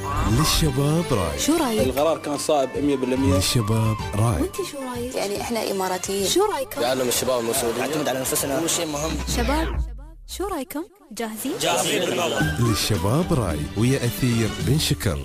للشباب راي. شو رايك؟ القرار كان صائب 100%. للشباب راي. وانت شو رايك؟ يعني احنا اماراتيين. شو رايكم؟ يعلم الشباب المسؤولية، نعتمد على نفسنا، هو شيء مهم. شباب شو رايكم؟ جاهزين؟ للشباب راي ويا أثير بن شكر.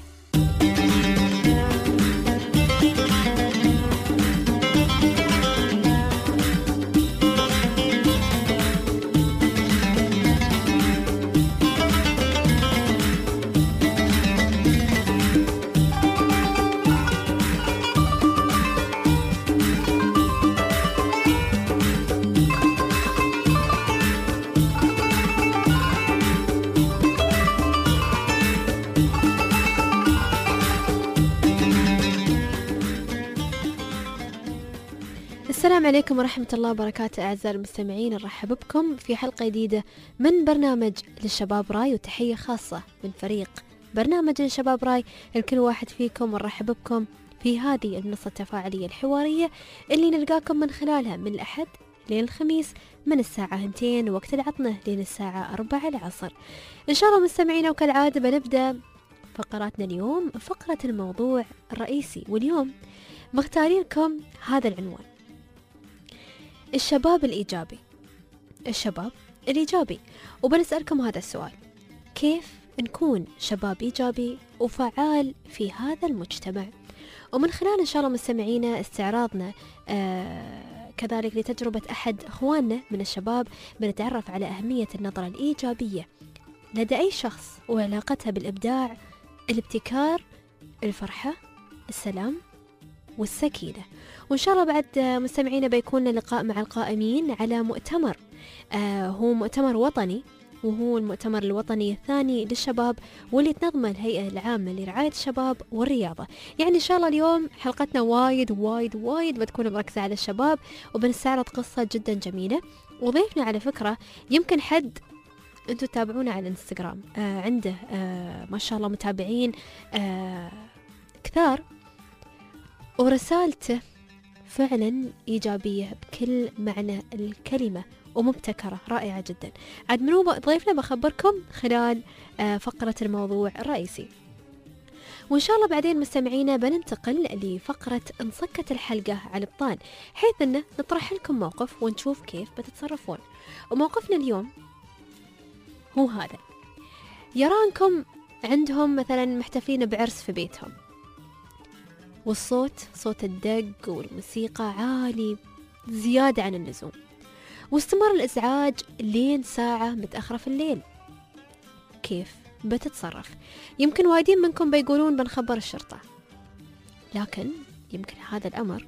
السلام عليكم ورحمة الله وبركاته. أعزائي المستمعين، نرحب بكم في حلقة جديدة من برنامج للشباب راي، وتحية خاصة من فريق برنامج للشباب راي الكل واحد فيكم، ونرحب بكم في هذه المنصة التفاعلية الحوارية اللي نلقاكم من خلالها من الأحد لين الخميس من الساعة 2 وقت العطنة لين الساعة 4 العصر إن شاء الله. مستمعينا، وكالعادة بنبدأ فقراتنا اليوم، فقرة الموضوع الرئيسي، واليوم مختارين لكم هذا العنوان: الشباب الإيجابي. الشباب الإيجابي، وبنسألكم هذا السؤال: كيف نكون شباب إيجابي وفعال في هذا المجتمع؟ ومن خلال إن شاء الله مستمعينا استعراضنا كذلك لتجربة أحد أخواننا من الشباب، بنتعرف على أهمية النظرة الإيجابية لدى أي شخص وعلاقتها بالإبداع، الابتكار، الفرحة، السلام والسكينة. وإن شاء الله بعد مستمعينا بيكون لقاء مع القائمين على مؤتمر هو مؤتمر وطني، وهو المؤتمر الوطني الثاني للشباب واللي تنظمه الهيئة العامة لرعاية الشباب والرياضة. يعني إن شاء الله اليوم حلقتنا وايد بتكون مركزة على الشباب، وبنستعرض قصة جدا جميلة. وضيفنا على فكرة يمكن حد أنتوا تتابعونا على الانستغرام عنده ما شاء الله متابعين كثار، ورسالته فعلا إيجابية بكل معنى الكلمة ومبتكرة رائعة جدا. عاد منو ضيفنا بخبركم خلال فقرة الموضوع الرئيسي. وإن شاء الله بعدين مستمعينا بننتقل لفقرة انصكت الحلقة على الطان، حيث أنه نطرح لكم موقف ونشوف كيف بتتصرفون. وموقفنا اليوم هو هذا: يرانكم عندهم مثلا محتفلين بعرس في بيتهم، والصوت صوت الدق والموسيقى عالي زيادة عن اللزوم، واستمر الإزعاج لين ساعة متأخرة في الليل. كيف بتتصرف؟ يمكن وايدين منكم بيقولون بنخبر الشرطة، لكن يمكن هذا الأمر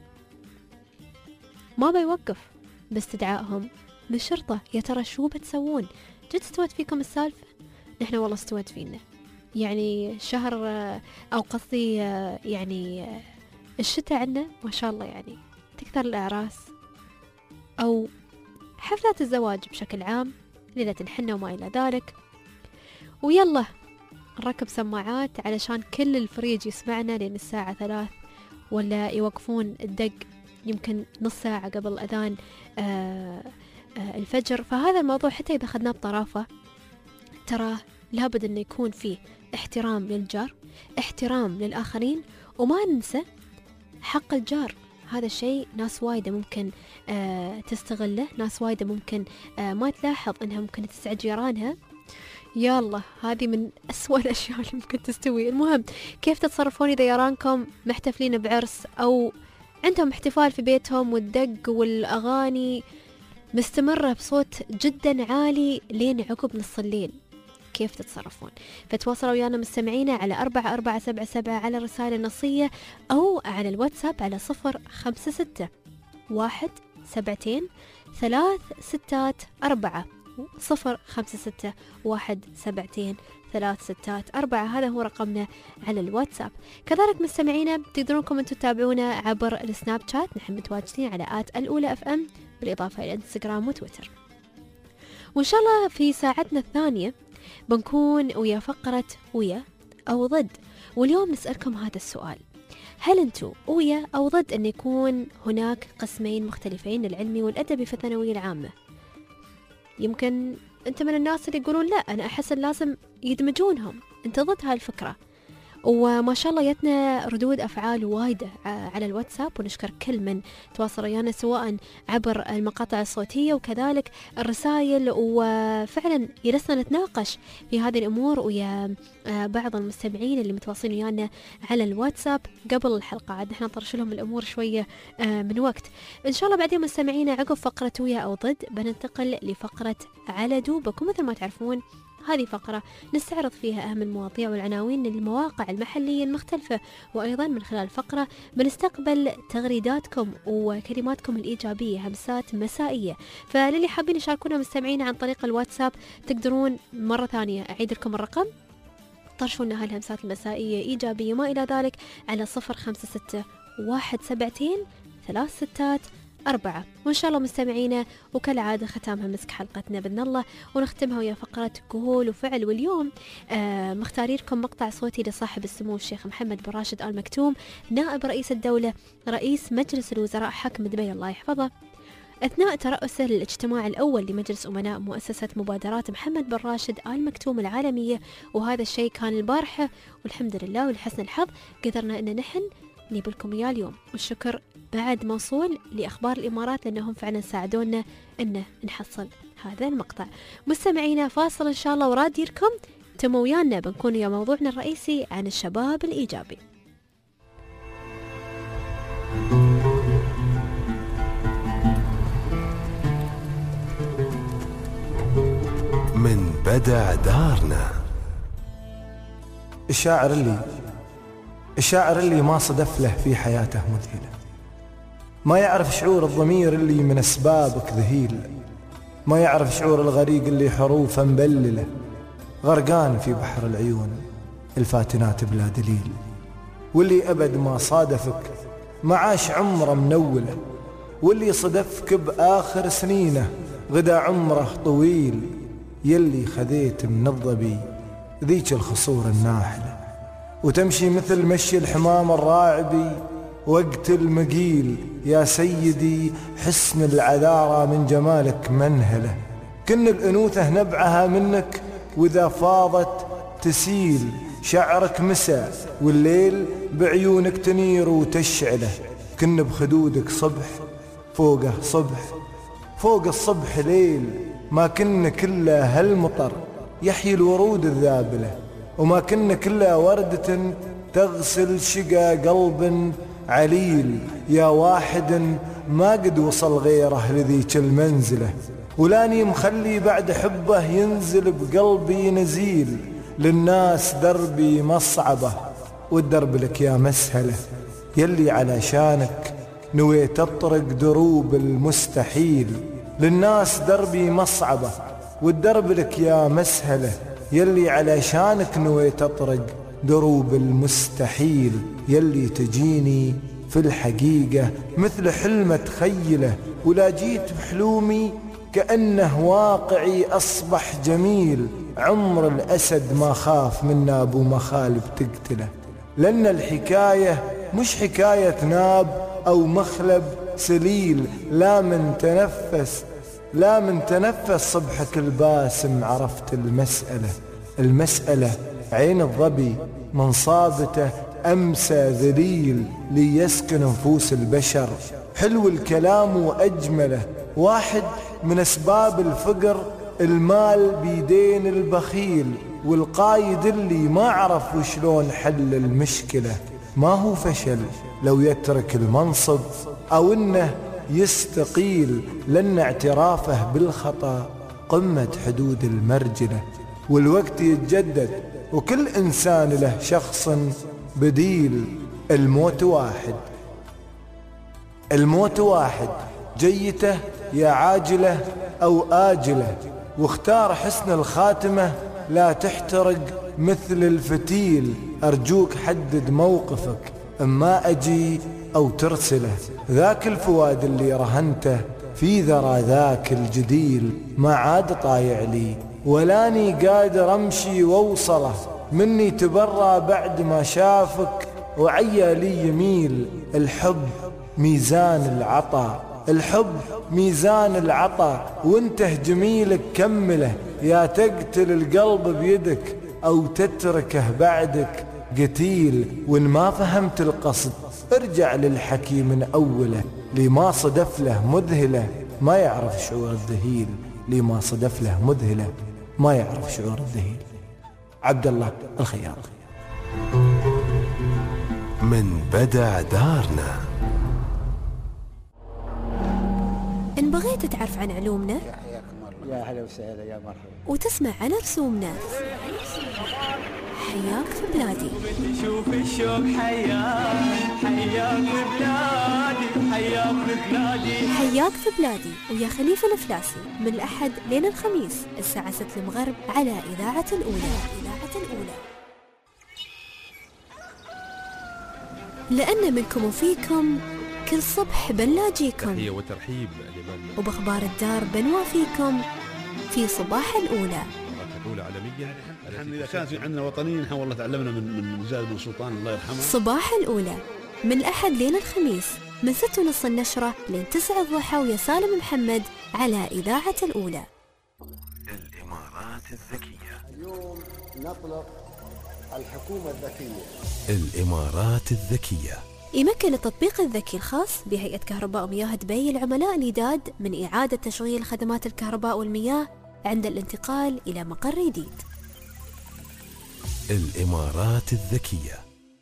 ما بيوقف باستدعائهم للشرطة. يا ترى شو بتسوون؟ جد استوت فيكم السالفة؟ نحن والله استوت فينا. يعني شهر أو قصدي يعني الشتاء عنا ما شاء الله، يعني تكثر الأعراس أو حفلات الزواج بشكل عام، ليلة الحنة وما إلى ذلك، ويلا نركب سماعات علشان كل الفريج يسمعنا لين الساعة 3، ولا يوقفون الدق يمكن نص ساعة قبل أذان الفجر. فهذا الموضوع حتى إذا أخذناه بطرافة ترى لابد أن يكون فيه احترام للجار، احترام للآخرين، وما ننسى حق الجار. هذا الشيء ناس وايدة ممكن تستغله، ناس وايدة ممكن ما تلاحظ أنها ممكن تسعد جيرانها. يالله هذه من أسوأ الأشياء اللي ممكن تستوي. المهم، كيف تتصرفون إذا يرانكم محتفلين بعرس أو عندهم احتفال في بيتهم والدق والأغاني مستمرة بصوت جدا عالي لين عقب نص الليل؟ كيف تتصرفون؟ فتواصلوا ويانا مستمعينا على 4477 على الرسالة النصية، أو على الواتساب على 056 172 364 056 172 364. هذا هو رقمنا على الواتساب. كذلك مستمعينا تقدرونكم أنتم تتابعونا عبر السناب شات، نحن متواجدين على الأولى FM، بالإضافة إلى انستغرام وتويتر. وإن شاء الله في ساعتنا الثانية بنكون ويا فقرة ويا أو ضد. واليوم نسألكم هذا السؤال: هل أنتوا ويا أو ضد أن يكون هناك قسمين مختلفين، العلمي والأدبي، في الثانوية العامة؟ يمكن أنت من الناس اللي يقولون لا، أنا أحس لازم يدمجونهم، أنت ضد هاي الفكرة. وما شاء الله جتنا ردود أفعال وايدة على الواتساب، ونشكر كل من تواصل ويانا سواء عبر المقاطع الصوتية وكذلك الرسائل، وفعلا جلسنا نتناقش في هذه الأمور ويا بعض المستمعين اللي متواصلين ويانا على الواتساب قبل الحلقة. عاد نحن نطرش لهم الأمور شوية من وقت. إن شاء الله بعدين مستمعينا عقب فقرة ويا أو ضد بننتقل لفقرة على دوبك. ومثل ما تعرفون هذه فقرة نستعرض فيها أهم المواضيع والعناوين للمواقع المحلية المختلفة، وأيضا من خلال الفقرة بنستقبل تغريداتكم وكلماتكم الإيجابية، همسات مسائية. فللي حابين يشاركونا مستمعين عن طريق الواتساب تقدرون مرة ثانية أعيد لكم الرقم، طرشونا هالهمسات المسائية إيجابية ما إلى ذلك على 05617236 وإن شاء الله مستمعينا وكالعادة ختامها مسك حلقتنا بإذن الله، ونختمها ويا فقرة قول وفعل. واليوم مختارين لكم مقطع صوتي لصاحب السمو الشيخ محمد بن راشد آل مكتوم نائب رئيس الدولة رئيس مجلس الوزراء حاكم دبي الله يحفظه، أثناء ترأسه للاجتماع الأول لمجلس أمناء مؤسسة مبادرات محمد بن راشد آل مكتوم العالمية. وهذا الشيء كان البارحة، والحمد لله ولحسن الحظ قدرنا أن نحن نجيب لكم إياه اليوم. والشكر بعد موصول لأخبار الإمارات لأنهم فعلا ساعدونا أن نحصل هذا المقطع. مستمعينا فاصل إن شاء الله وراديركم تموا ويانا، بنكون يا موضوعنا الرئيسي عن الشباب الإيجابي. من بدع دارنا. الشاعر اللي ما صدف له في حياته مذهلة، ما يعرف شعور الضمير اللي من أسبابك ذهيل، ما يعرف شعور الغريق اللي حروفه مبللة، غرقان في بحر العيون الفاتنات بلا دليل، واللي أبد ما صادفك ما عاش عمره منولة، واللي صدفك بآخر سنينه غدا عمره طويل، يلي خذيت من الظبي ذيك الخصور الناحلة، وتمشي مثل مشي الحمام الراعبي وقت المقيل، يا سيدي حسن العذارى من جمالك منهلة، كن الأنوثة نبعها منك وإذا فاضت تسيل، شعرك مساء والليل بعيونك تنير وتشعله، كن بخدودك صبح فوقه صبح فوق الصبح ليل، ما كنا كله هالمطر يحيي الورود الذابلة، وما كنا كله وردة تغسل شقى قلب عليل، يا واحد ما قد وصل غيره لذيك المنزلة، ولاني مخلي بعد حبه ينزل بقلبي نزيل، للناس دربي مصعبة والدرب لك يا مسهلة، يلي علشانك نويت أطرق دروب المستحيل، للناس دربي مصعبة والدرب لك يا مسهلة، يلي علشانك نويت أطرق دروب المستحيل، يلي تجيني في الحقيقة مثل حلم تخيله، ولا جيت بحلومي كأنه واقعي أصبح جميل، عمر الأسد ما خاف من أبو مخالب تقتله، لأن الحكاية مش حكاية ناب أو مخلب سليل، لا من تنفس صبحك الباسم عرفت المسألة عين الظبي من صابته أمسى ذليل، ليسكن نفوس البشر حلو الكلام وأجمله، واحد من أسباب الفقر المال بيدين البخيل، والقايد اللي ما عرف وشلون حل المشكلة، ما هو فشل لو يترك المنصب أو إنه يستقيل، لأن اعترافه بالخطأ قمة حدود المرجلة، والوقت يتجدد وكل إنسان له شخص بديل، الموت واحد جيته يا عاجلة أو آجلة، واختار حسن الخاتمة لا تحترق مثل الفتيل، أرجوك حدد موقفك اما أجي أو ترسله، ذاك الفؤاد اللي رهنته في ذرى ذاك الجديل، ما عاد طايع لي ولاني قادر أمشي ووصله، مني تبرى بعد ما شافك وعيا لي يميل، الحب ميزان العطا وانته جميلك كمله، يا تقتل القلب بيدك أو تتركه بعدك قتيل وإن ما فهمت القصد ارجع للحكي من أوله، لي ما صدف له مذهلة ما يعرف شعور الذهيل، لي ما صدف له مذهلة ما يعرف شعور الذهيل. عبد الله الخياط. من بدع دارنا. إن بغيت تعرف عن علومنا يا هلا وسهلا يا مرحبا وتسمع عن رسومنا، حياك في بلادي. شوف الشوق حياك في بلادي، حياك في بلادي، حياك في بلادي ويا خليفة الفلاسي من الأحد لين الخميس الساعة 6 المغرب على إذاعة الأولى. لأن منكم وفيكم كل صبح بنلاجيكم، تحية وترحيب لمن وبأخبار الدار بنوافيكم في صباح الأولى. الأولى عالمية. نحن إذا كانت عندنا وطنيين نحن والله تعلمنا من زاد بن سلطان الله يرحمه. صباح الأولى من الأحد لين الخميس من 6:30 النشرة لين 9 الضحى ويا سالم محمد على إذاعة الأولى. الإمارات الذكية. اليوم نطلق الحكومة الذكية. الإمارات الذكية يمكن التطبيق الذكي الخاص بهيئة كهرباء ومياه دبي العملاء الجداد من إعادة تشغيل خدمات الكهرباء والمياه عند الانتقال إلى مقر جديد. الإمارات الذكية.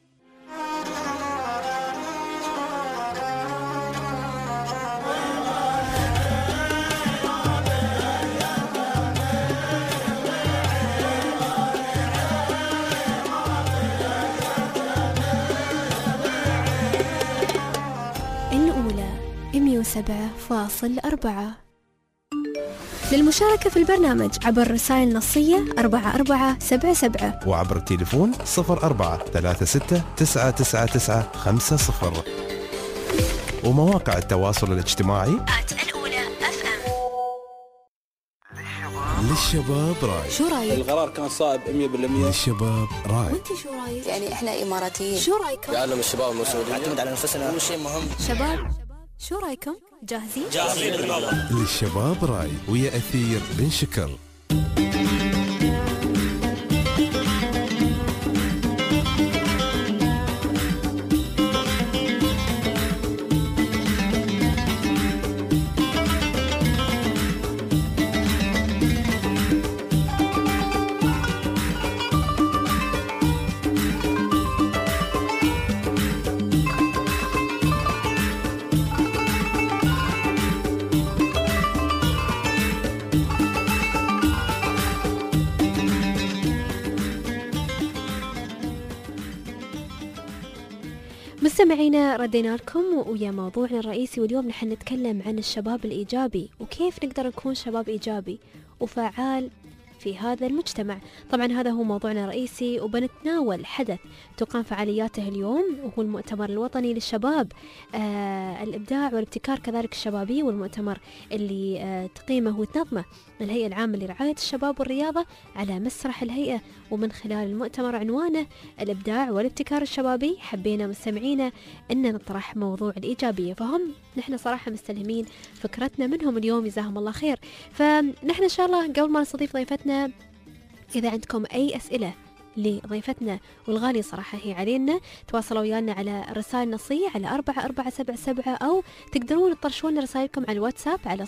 الأولى 107.4. للمشاركة في البرنامج عبر رسائل نصية 4477 وعبر التليفون 0436999950 ومواقع التواصل الاجتماعي الأولى FM. للشباب راي. شو رايك؟ القرار كان صائب 100%. للشباب راي. وانت شو رايك؟ يعني احنا اماراتيين. شو رايكم؟ يعلم الشباب المسؤولين نعتمد على نفسنا أول شيء مهم. شباب شو رايكم؟ جاهزين؟ للشباب راي ويا أثير بن شكر. مستمعينا ردينا لكم ويا موضوعنا الرئيسي، واليوم نحن نتكلم عن الشباب الإيجابي وكيف نقدر نكون شباب إيجابي وفعال في هذا المجتمع. طبعا هذا هو موضوعنا الرئيسي، وبنتناول حدث تقام فعالياته اليوم وهو المؤتمر الوطني للشباب الإبداع والابتكار كذلك الشبابي، والمؤتمر اللي تقيمه وتنظمه الهيئة العامة لرعاية الشباب والرياضة على مسرح الهيئة. ومن خلال المؤتمر عنوانه الإبداع والابتكار الشبابي حبينا مستمعينا أن نطرح موضوع الإيجابية، فهم نحن صراحة مستلهمين فكرتنا منهم اليوم جزاهم الله خير. فنحن إن شاء الله قبل ما نستضيف ضيفتنا، إذا عندكم أي أسئلة لضيفتنا والغالية صراحة هي علينا، تواصلوا ويانا على الرسائل النصية على 4477 أو تقدرون تطرشون رسائلكم على الواتساب على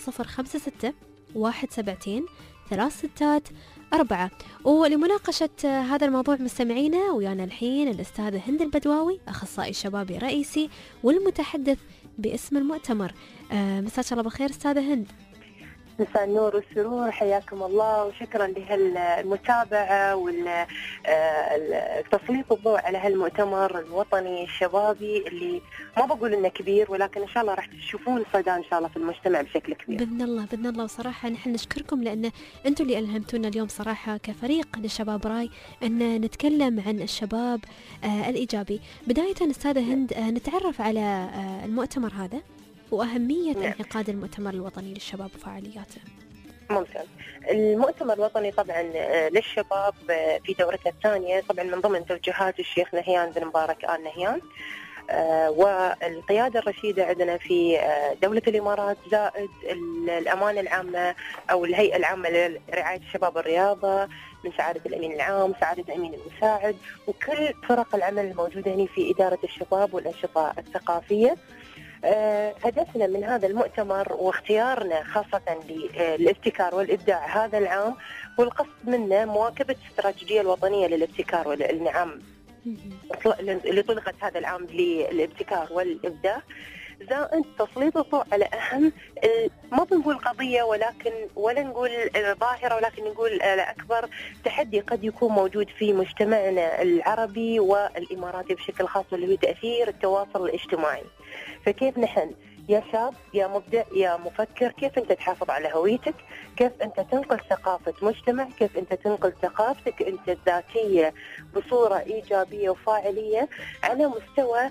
056-172-364. ولمناقشة هذا الموضوع مستمعينا ويانا الحين الأستاذة هند البدواوي، أخصائي شبابي رئيسي والمتحدث باسم المؤتمر. مساك الله بالخير أستاذة هند. مساء النور والسرور، حياكم الله، وشكرا لهالمتابعة والتسليط الضوء على هالمؤتمر الوطني الشبابي اللي ما بقول انه كبير، ولكن ان شاء الله راح تشوفون صدى ان شاء الله في المجتمع بشكل كبير باذن الله باذن الله. وصراحه نحن نشكركم لان انتم اللي الهمتونا اليوم صراحه كفريق للشباب راي ان نتكلم عن الشباب الايجابي. بدايه استاذه هند نتعرف على المؤتمر هذا وأهمية انعقاد المؤتمر الوطني للشباب وفعالياته. ممتاز. المؤتمر الوطني طبعا للشباب في دورته الثانية، طبعا من ضمن توجهات الشيخ نهيان بن مبارك آل نهيان والقيادة الرشيدة عندنا في دولة الإمارات، زائد الأمانة العامة أو الهيئة العامة لرعاية الشباب والرياضة، من سعادة الأمين العام، سعادة الأمين المساعد، وكل فرق العمل الموجودة هنا في إدارة الشباب والأنشطة الثقافية. هدفنا من هذا المؤتمر واختيارنا خاصة للابتكار والإبداع هذا العام، والقصد منه مواكبة الاستراتيجية الوطنية للابتكار والإنعام اللي طلقت هذا العام للابتكار والإبداع، زائد تسليط الضوء على أهم، ما بنقول قضية ولا نقول ظاهرة، ولكن نقول على أكبر تحدي قد يكون موجود في مجتمعنا العربي والإماراتي بشكل خاص، واللي هو تأثير التواصل الاجتماعي. فكيف نحن يا شاب يا مبدع يا مفكر، كيف أنت تحافظ على هويتك، كيف أنت تنقل ثقافة مجتمع، كيف أنت تنقل ثقافتك أنت الذاتية بصورة إيجابية وفاعلية على مستوى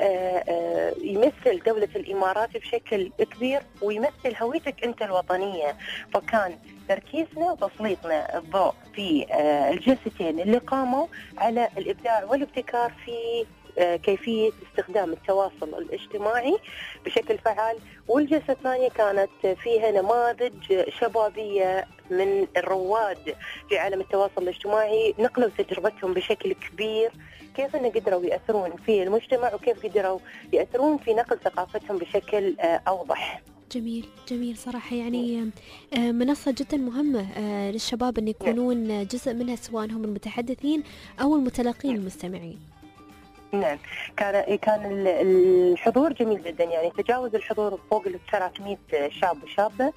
يمثل دولة الإمارات بشكل كبير ويمثل هويتك أنت الوطنية. فكان تركيزنا وتسليطنا الضوء في الجلستين اللي قاموا على الإبداع والابتكار في كيفية استخدام التواصل الاجتماعي بشكل فعال، والجلسة الثانية كانت فيها نماذج شبابية من الرواد في عالم التواصل الاجتماعي، نقلوا تجربتهم بشكل كبير، كيف أن قدروا يأثرون في المجتمع وكيف قدروا يأثرون في نقل ثقافتهم بشكل أوضح. جميل صراحة، يعني منصة جدا مهمة للشباب أن يكونون جزء منها، سواء هم المتحدثين أو المتلقين المستمعين. نعم، كان الحضور جميل جدا، يعني تجاوز الحضور فوق 300 شاب وشابة.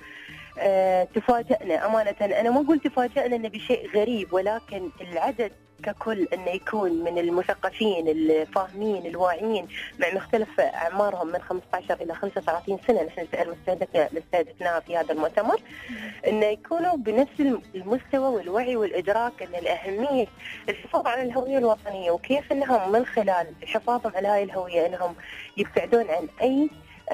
تفاجأنا أمانة، أنا ما أقول تفاجأنا إنه بشيء غريب، ولكن العدد ككل أنه يكون من المثقفين الفاهمين الواعيين مع مختلف أعمارهم من 15 إلى 35 سنة، نحن الفئة المستهدفناها في هذا المؤتمر، أنه يكونوا بنفس المستوى والوعي والإدراك أن الأهمية الحفاظ على الهوية الوطنية، وكيف أنهم من خلال حفاظهم على هاي الهوية أنهم يبتعدون عن أي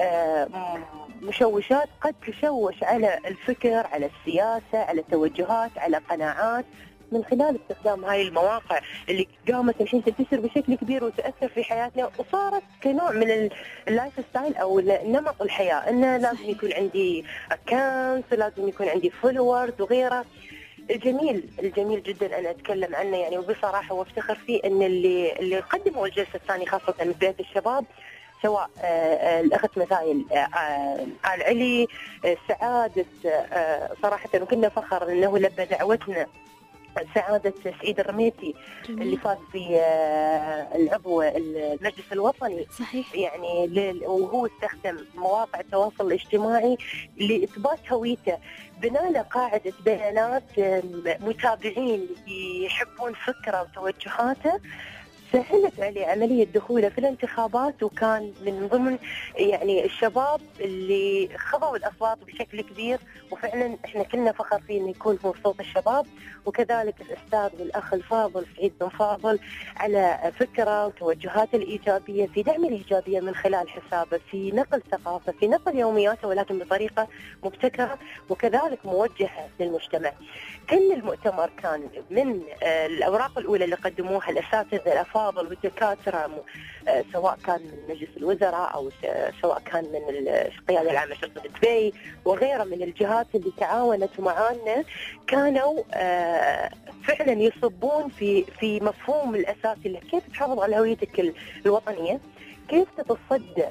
مشوشات قد تشوش على الفكر، على السياسة، على التوجهات، على قناعات، من خلال استخدام هاي المواقع اللي قامت الحين تنتشر بشكل كبير وتأثر في حياتنا، وصارت كنوع من اللايف ستايل أو نمط الحياة، إنه لازم يكون عندي أكاونت، لازم يكون عندي فولورز وغيره. الجميل جدا أنا أتكلم عنه يعني وبصراحة وافتخر فيه، إن اللي قدموا الجلسة الثانية خاصة من فئة الشباب، سواء الأخت مثايل آل علي، سعادة، صراحة وكنا فخر أنه لبى دعوتنا سعادة سعيد الرميتي اللي فاز في العضو المجلس الوطني. صحيح. يعني وهو استخدم مواقع التواصل الاجتماعي لإثبات هويته، بناء له قاعدة بيانات متابعين يحبون فكره وتوجهاته، سهلت عليه عملية دخوله في الانتخابات، وكان من ضمن يعني الشباب اللي خضعوا الأصوات بشكل كبير، وفعلا احنا كلنا فخر فيه انه يكون هو صوت الشباب. وكذلك الأستاذ والأخ الفاضل سعيد بن فاضل على فكرة وتوجهاته الإيجابية في دعم الإيجابية من خلال حسابه في نقل ثقافة، في نقل يومياته، ولكن بطريقة مبتكرة وكذلك موجهة للمجتمع. كل المؤتمر كان من الأوراق الأولى اللي قدموها الأساتذة الأفاضل والدكاترة، سواء كان من مجلس الوزراء أو سواء كان من القيادة العامة شرطة دبي وغيرها من الجهات اللي تعاونت معنا، كانوا فعلا يصبون في مفهوم الأساسي اللي كيف تحافظ على هويتك الوطنية، كيف تتصدى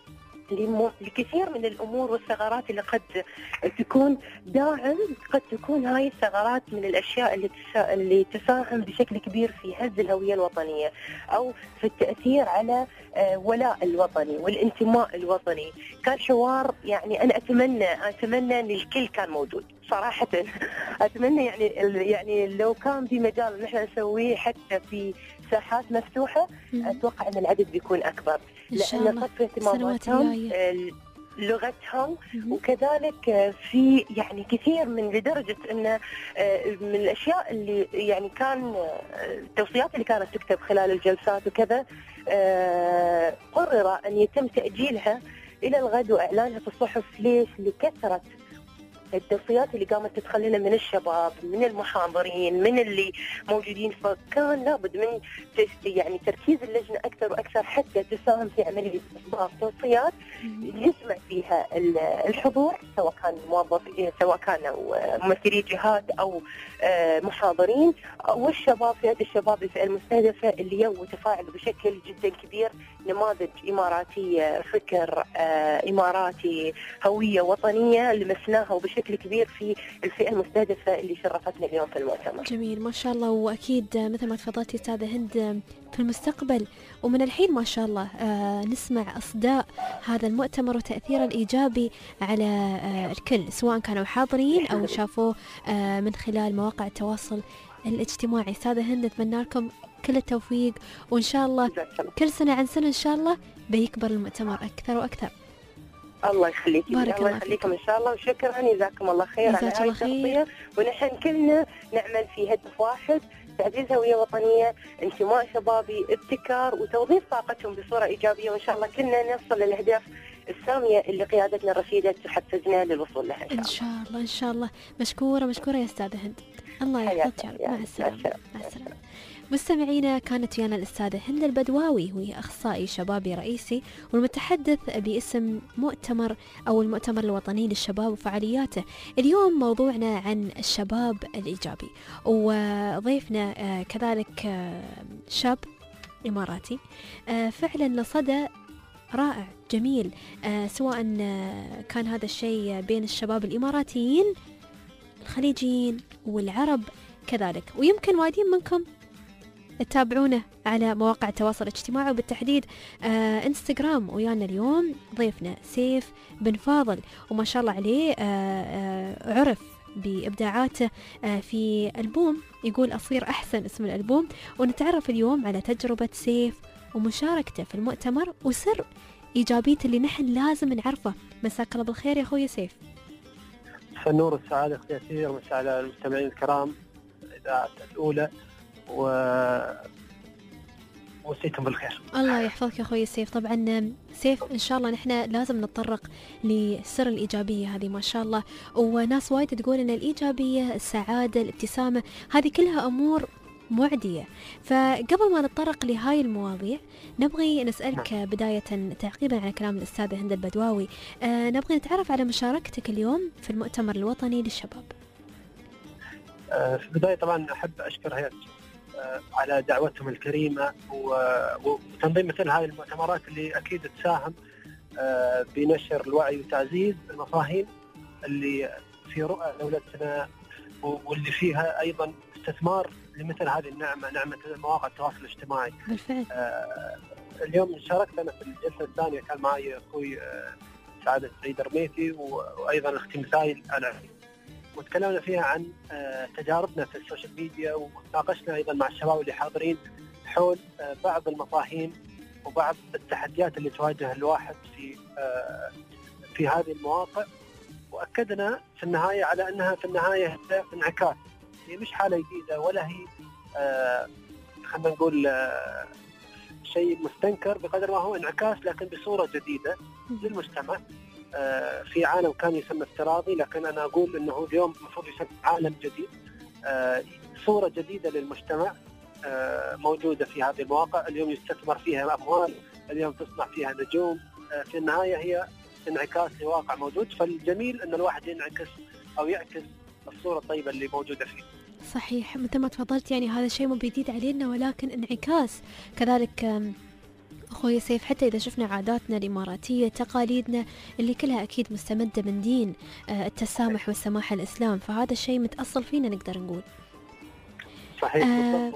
لكثير من الأمور والثغرات اللي قد تكون داعم، قد تكون هاي الثغرات من الأشياء اللي تساهم بشكل كبير في هز الهوية الوطنية أو في التأثير على ولاء الوطني والانتماء الوطني. كان حوار يعني أنا أتمنى أن الكل كان موجود صراحة. أتمنى يعني لو كان في مجال نحن نسويه حتى في ساحات مفتوحة، أتوقع أن العدد بيكون أكبر، لأن قد في اهتماماتهم لغتهم، وكذلك في يعني كثير من لدرجة أن من الأشياء اللي يعني كان التوصيات اللي كانت تكتب خلال الجلسات وكذا، قرر أن يتم تأجيلها إلى الغد وإعلانها في الصحف. ليش؟ لكثرة التوصيات اللي قامت تدخل لنا من الشباب، من المحاضرين، من اللي موجودين، فكان لابد من يعني تركيز اللجنة أكثر وأكثر حتى تساهم في عملية إصدار توصيات يسمع فيها الحضور، سواء كان موظف، سواء كانوا ممثلي جهات أو محاضرين، والشباب، فئة الشباب، الفئة المستهدفة اللي يو تفاعلوا بشكل جدا كبير. نماذج إماراتية، فكر إماراتي، هوية وطنية لمسناها وبشكل كبير في الفئة المستهدفة اللي شرفتنا اليوم في المؤتمر. جميل ما شاء الله. وأكيد مثل ما تفضلتي أستاذة هند في المستقبل ومن الحين ما شاء الله نسمع أصداء هذا المؤتمر وتأثيره الإيجابي على الكل، سواء كانوا حاضرين أو شافوه من خلال مواقع التواصل الاجتماعي. أستاذة هند نتمنى لكم كل التوفيق، وإن شاء الله كل سنة عن سنة إن شاء الله بيكبر المؤتمر أكثر وأكثر. الله يخليك، بارك الله يخليكم إن شاء الله، وشكرا جزاكم الله خير على هذه التغطية. ونحن كلنا نعمل في هدف واحد، تعزيز هوية وطنية، انتماء شبابي، ابتكار، وتوظيف طاقتهم بصورة إيجابية، وإن شاء الله كلنا نوصل للأهداف السامية اللي قيادتنا الرشيدة تحفزنا للوصول لها إن شاء الله. إن شاء الله. مشكورة يا أستاذة هند، الله يحفظك يا رب. مع السلامة. مع السلامة. مستمعينا، كانت ويانا الأستاذة هند البدواوي، وهي أخصائي شبابي رئيسي والمتحدث باسم المؤتمر الوطني للشباب وفعالياته. اليوم موضوعنا عن الشباب الإيجابي، وضيفنا كذلك شاب إماراتي فعلا لصدى رائع جميل، سواء كان هذا الشيء بين الشباب الإماراتيين، الخليجيين والعرب كذلك. ويمكن وايدين منكم تتابعونه على مواقع التواصل الاجتماعي، وبالتحديد انستغرام. ويانا اليوم ضيفنا سيف بن فاضل، وما شاء الله عليه عرف بإبداعاته في ألبوم يقول أصير أحسن، اسم الألبوم. ونتعرف اليوم على تجربة سيف ومشاركته في المؤتمر وسر إيجابيته اللي نحن لازم نعرفه. مساك الله بالخير يا أخوي سيف. النور والسعادة أختي ياسير، مساء على المستمعين الكرام الإذاعة الأولى وسيتم بالخير. الله يحفظك يا أخوي سيف. طبعا سيف إن شاء الله نحن لازم نتطرق لسر الإيجابية هذه ما شاء الله، وناس وايد تقول إن الإيجابية، السعادة، الابتسامة، هذه كلها أمور معدية. فقبل ما نتطرق لهاي المواضيع نبغي نسألك بداية تعقيبا على كلام الأستاذة هند البدواوي، نبغي نتعرف على مشاركتك اليوم في المؤتمر الوطني للشباب. في البداية طبعا أحب أشكر هيئة على دعوتهم الكريمة وتنظيم مثل هذه المؤتمرات اللي أكيد تساهم بنشر الوعي وتعزيز المفاهيم اللي في رؤى دولتنا، واللي فيها أيضا استثمار لمثل هذه النعمة، نعمة مواقع التواصل الاجتماعي. بالفعل. اليوم شاركت أنا في الجلسة الثانية، كان معي أخوي سعادة سعيد رميتي وأيضا أختي مسايل العلي، وتكلمنا فيها عن تجاربنا في السوشيال ميديا، وناقشنا أيضا مع الشباب اللي حاضرين حول بعض المفاهيم وبعض التحديات اللي تواجه الواحد في هذه المواقع، وأكدنا في النهاية على أنها في النهاية انعكاس، هي مش حالة جديدة ولا هي خلينا نقول شيء مستنكر بقدر ما هو انعكاس، لكن بصورة جديدة للمجتمع في عالم كان يسمى افتراضي، لكن أنا أقول أنه اليوم المفروض يسمى عالم جديد، صورة جديدة للمجتمع موجودة في هذه المواقع. اليوم يستثمر فيها أموال، اليوم تصنع فيها نجوم، في النهاية هي انعكاس لواقع موجود. فالجميل أن الواحد ينعكس أو يعكس الصورة الطيبة اللي موجودة فيه. صحيح مثل ما تفضلت، يعني هذا الشيء مو بيديد علينا ولكن انعكاس كذلك أخوي سيف. حتى إذا شفنا عاداتنا الإماراتية، تقاليدنا اللي كلها أكيد مستمدة من دين التسامح والسماح الإسلام، فهذا الشيء متأصل فينا نقدر نقول. صحيح.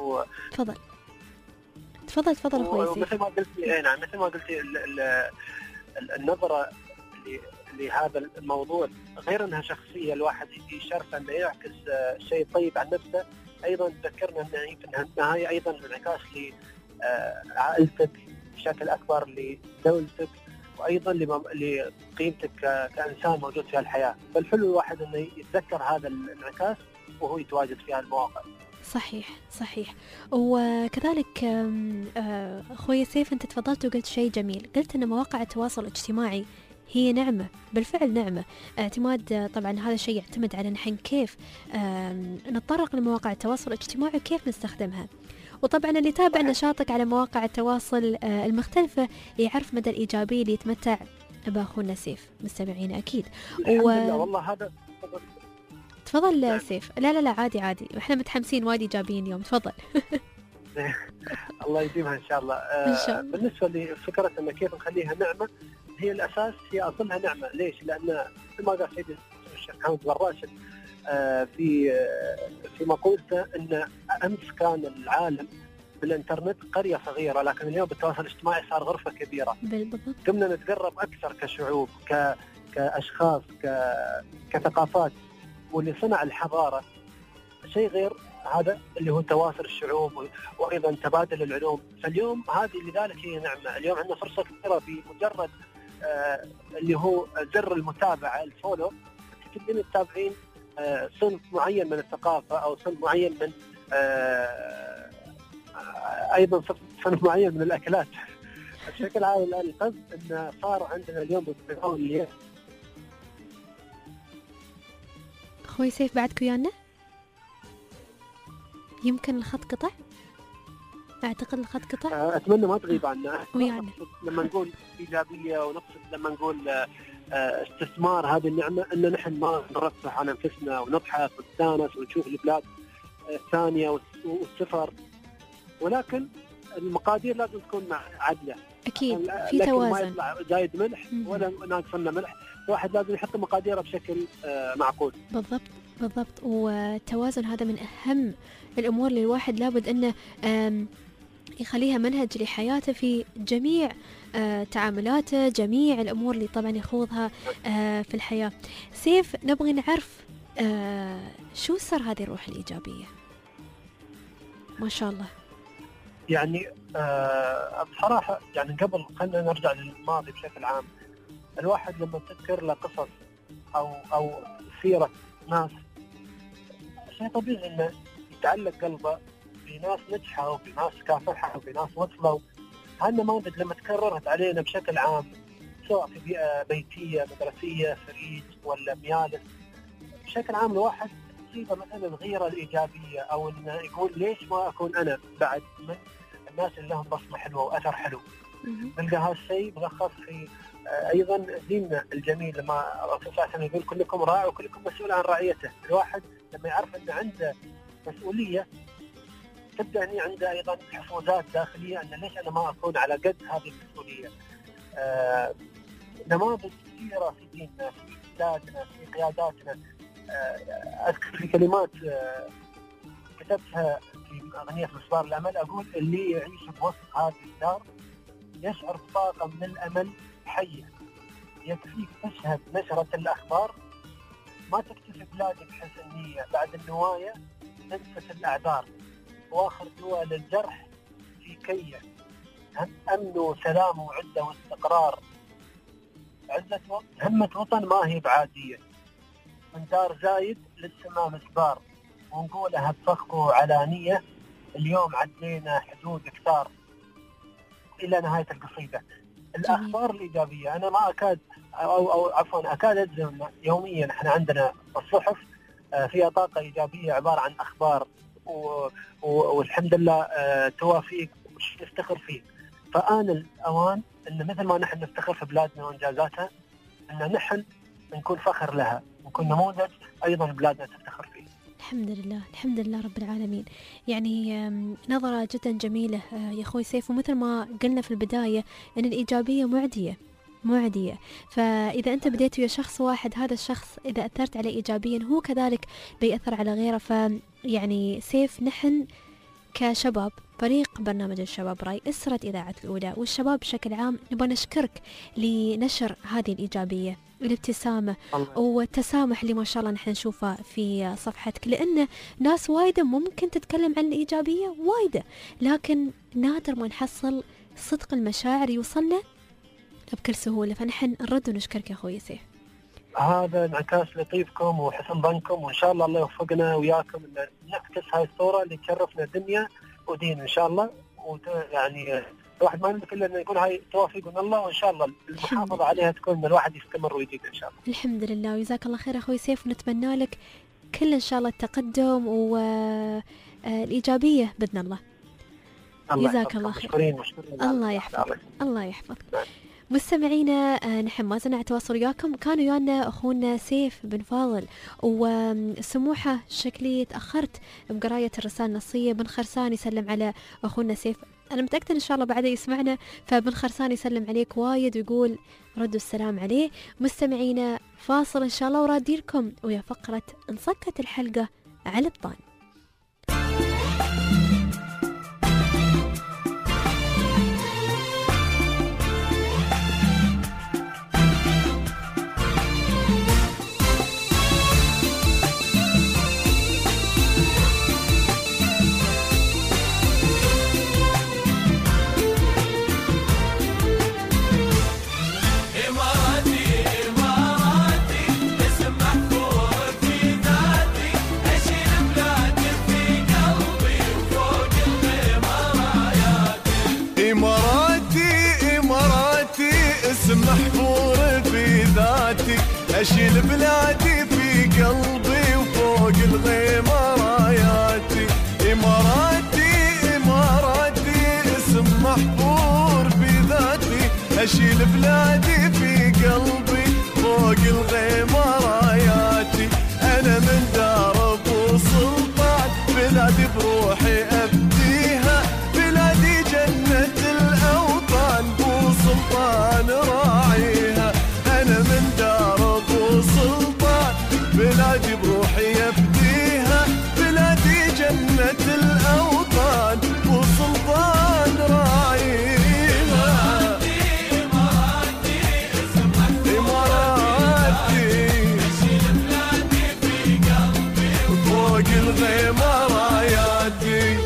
تفضل أخوي سيف. مثل ما قلتي، نعم مثل ما قلتي، النظرة لهذا الموضوع غير أنها شخصية، الواحد يشرف أن يعكس شيء طيب عن نفسه، أيضا تذكرنا أنه في النهاية أيضا انعكاس لعائلتك بشكل أكبر، لدولتك، وأيضا لقيمتك كإنسان موجود في الحياة. فالحلو الواحد أنه يتذكر هذا الانعكاس وهو يتواجد في هالمواقع. صحيح. وكذلك أخوي سيف أنت تفضلت وقلت شيء جميل، قلت أن مواقع التواصل الاجتماعي هي نعمة، بالفعل نعمة. اعتماد طبعا هذا الشيء يعتمد على نحن كيف نتطرق لمواقع التواصل الاجتماعي وكيف نستخدمها. وطبعا اللي يتابع نشاطك على مواقع التواصل المختلفة يعرف مدى الإيجابية اللي يتمتع بأخونا سيف، مستمعين أكيد. والله هذا تفضل سيف. لا عادي احنا متحمسين وايد إيجابيين اليوم، تفضل. الله يديمها إن شاء الله. إن شاء الله. بالنسبة لفكرة أن كيف نخليها نعمة، هي الأساس هي أصلها نعمة. ليش؟ لأن مثل ما قال سيدي الشيخ محمد بن راشد في مقولته أن أمس كان العالم بالإنترنت قرية صغيرة، لكن اليوم بالتواصل الاجتماعي صار غرفة كبيرة. بالضبط. قمنا نتقرب أكثر كشعوب، كأشخاص، كثقافات. واللي صنع الحضارة شيء غير هذا اللي هو تواصل الشعوب وأيضا تبادل العلوم. فاليوم هذه لذلك هي نعمة. اليوم عندنا فرصة كثيرة بمجرد اللي هو زر المتابعة، الفولو، تقدرين تتابعين صنف معين من الثقافة أو صنف معين من أيضا صنف معين من الأكلات. بشكل عام الآن القصد أن صار عندنا اليوم بالتعاون. أخوي سيف بعدك ويانا؟ يمكن الخط قطع؟ أعتقد الخط قطع. أتمنى ما تغيب عنا. ويانا لما نقول إيجابية ونقصد لما نقول استثمار هذه النعمة، أن نحن ما نرفه عن أنفسنا ونضحك ونستانس ونشوف البلاد الثانية والسفر، ولكن المقادير لازم تكون عدلة. أكيد في توازن. ما يطلع زايد ملح ولا ناقصنا ملح، الواحد لازم يحط مقاديره بشكل معقول. بالضبط. والتوازن هذا من أهم الأمور اللي الواحد لابد أنه يخليها منهج لحياته في جميع تعاملاته، جميع الأمور اللي طبعا يخوضها في الحياة. سيف، نبغي نعرف شو سر هذه الروح الإيجابية؟ ما شاء الله. يعني بصراحة يعني قبل خلينا نرجع للماضي بشكل عام. الواحد لما تذكر له قصص أو سيرة ناس، شيء طبيعي إنه يتعلق قلبه بناس نجحوا وبناس كافحوا وبناس وصلوا. هالنماذج لما تكررت علينا بشكل عام، سواء في بيئة بيتية، مدرسية، فريج ولا ميالس، بشكل عام الواحد تصيبه مثلا الغيرة الإيجابية، أو إنه يقول ليش ما أكون أنا بعد من الناس اللي لهم بصمة حلوة وأثر حلو. نلقى هالشيء ملخص في أيضا ديننا الجميل، لما الرسول صلى الله عليه وسلم يقول كلكم راع وكلكم مسؤول عن رعيته. الواحد لما يعرف أن عنده مسؤولية، تبدأ أني عنده أيضا حفوظات داخلية أن ليش أنا ما أكون على قد هذه المسؤولية. نماذج كثيرة في ديننا، في بلادنا، في قياداتنا. أذكر في كلمات كتبتها في أغنية مسبار الأمل، أقول اللي يعيش بوسط هذه الدار يشعر بطاقة من الأمل حية، يكفيك تشهد نشرة الأخبار، ما تكتفي بلادي بحسن نية، بعد النوايا تنفس الأعذار، وآخر دواء للجرح في كية، أمن وسلام وعدة واستقرار، همة وطن ما هي بعادية، من دار زايد للسماء مسبار، ونقولها بفخر وعلانية، اليوم عدينا حدود كثار. إلى نهاية القصيدة. الأخبار الإيجابية أنا ما أكاد أو عفوا أكاد أجزم يوميا إحنا عندنا الصحف فيها طاقة إيجابية عبارة عن أخبار والحمد لله توافيق نفتخر فيه. فآن الأوان إن مثل ما نحن نفتخر في بلادنا وإنجازاتها، إن نحن نكون فخر لها ونكون نموذج أيضا بلادنا تفتخر فيه. الحمد لله رب العالمين. يعني نظرة جدا جميلة يا أخوي سيف. ومثل ما قلنا في البداية أن الإيجابية معدية. فإذا أنت بديت ويا شخص واحد، هذا الشخص إذا أثرت عليه إيجابيا هو كذلك بيأثر على غيره. فيعني سيف، نحن كشباب فريق برنامج الشباب راي، أسرة إذاعة الأولى والشباب بشكل عام، نبغى نشكرك لنشر هذه الإيجابية، الابتسامة والتسامح اللي ما شاء الله نحن نشوفه في صفحتك. لأن ناس وايدة ممكن تتكلم عن الإيجابية وايدة، لكن نادر ما نحصل صدق المشاعر يوصلنا بكل سهولة. فنحن نرد ونشكرك يا أخوي سيف. هذا انعكاس لطيفكم وحسن ظنكم، وإن شاء الله يوفقنا وياكم أن نعكس هاي الصورة اللي تشرفنا دنيا ودين إن شاء الله. ويعني الواحد ما يملك الا انه يقول هاي توفيق من الله، وان شاء الله المحافظه عليها تكون ان الواحد يستمر ويزيد ان شاء الله. الحمد لله، وجزاك الله خير اخوي سيف، ونتمنى لك كل ان شاء الله التقدم والايجابيه باذن الله. جزاك الله خير. الله يحفظك. الله يحفظك. مستمعينا، نحن ما زلنا على تواصل وياكم. كان ويانا اخونا سيف بن فاضل، وسموحه شكلي تاخرت بقرايه الرسائل النصيه. بن خرسان يسلم على اخونا سيف، انا متاكده ان شاء الله بعده يسمعنا، فبن خرسان يسلم عليك وايد ويقول ردوا السلام عليه. مستمعينا، فاصل ان شاء الله وراديركم ويا فقره انصكت الحلقه على الطان. محفور في ذاتي، أشيل بلادي في قلبي وفوق الغيمة راياتي. إماراتي إماراتي اسم محفور في ذاتي، أشيل بلادي في قلبي فوق الغيمة راياتي. أنا من دار أبو سلطان، بلادي بروحي أبديها، بلادي جنة الأوطان، بو سلطان راعيها. أنا من دار أبو سلطان، بلادي بروحي أبديها، بلادي جنة الأوطان، بو سلطان راعيها. إماراتي أشيل بلادي في قلبي وفوق الغيمة راياتي.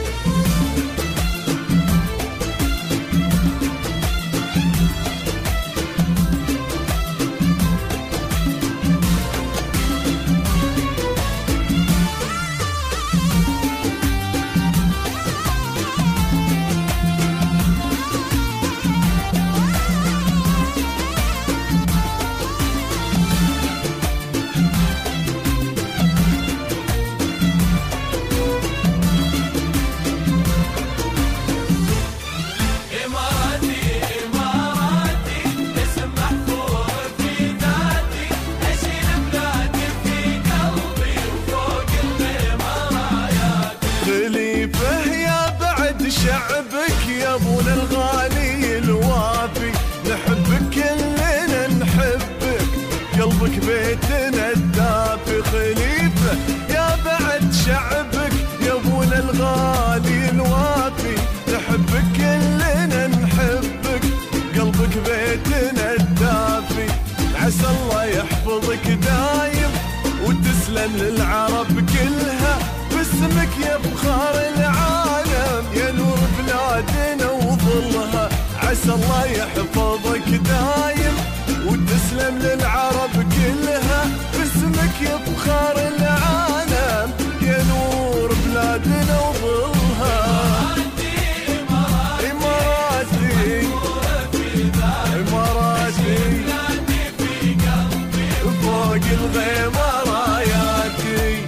شعبك يا ابونا الغالي الوافي، نحبك كلنا نحبك، قلبك بيتنا الدافي. خليفة يا بعد شعبك يا ابونا الغالي الوافي، نحبك كلنا نحبك، قلبك بيتنا الدافي. عسى الله يحفظك دايم وتسلم للعرب كلها، باسمك يا بخار العالم يا نور بلادنا وظلها. عسى الله يحفظك دايم وتسلم للعرب كلها، باسمك يا بخار العالم يا نور بلادنا وظلها. إماراتي إماراتي فوق الغيمة راياتي.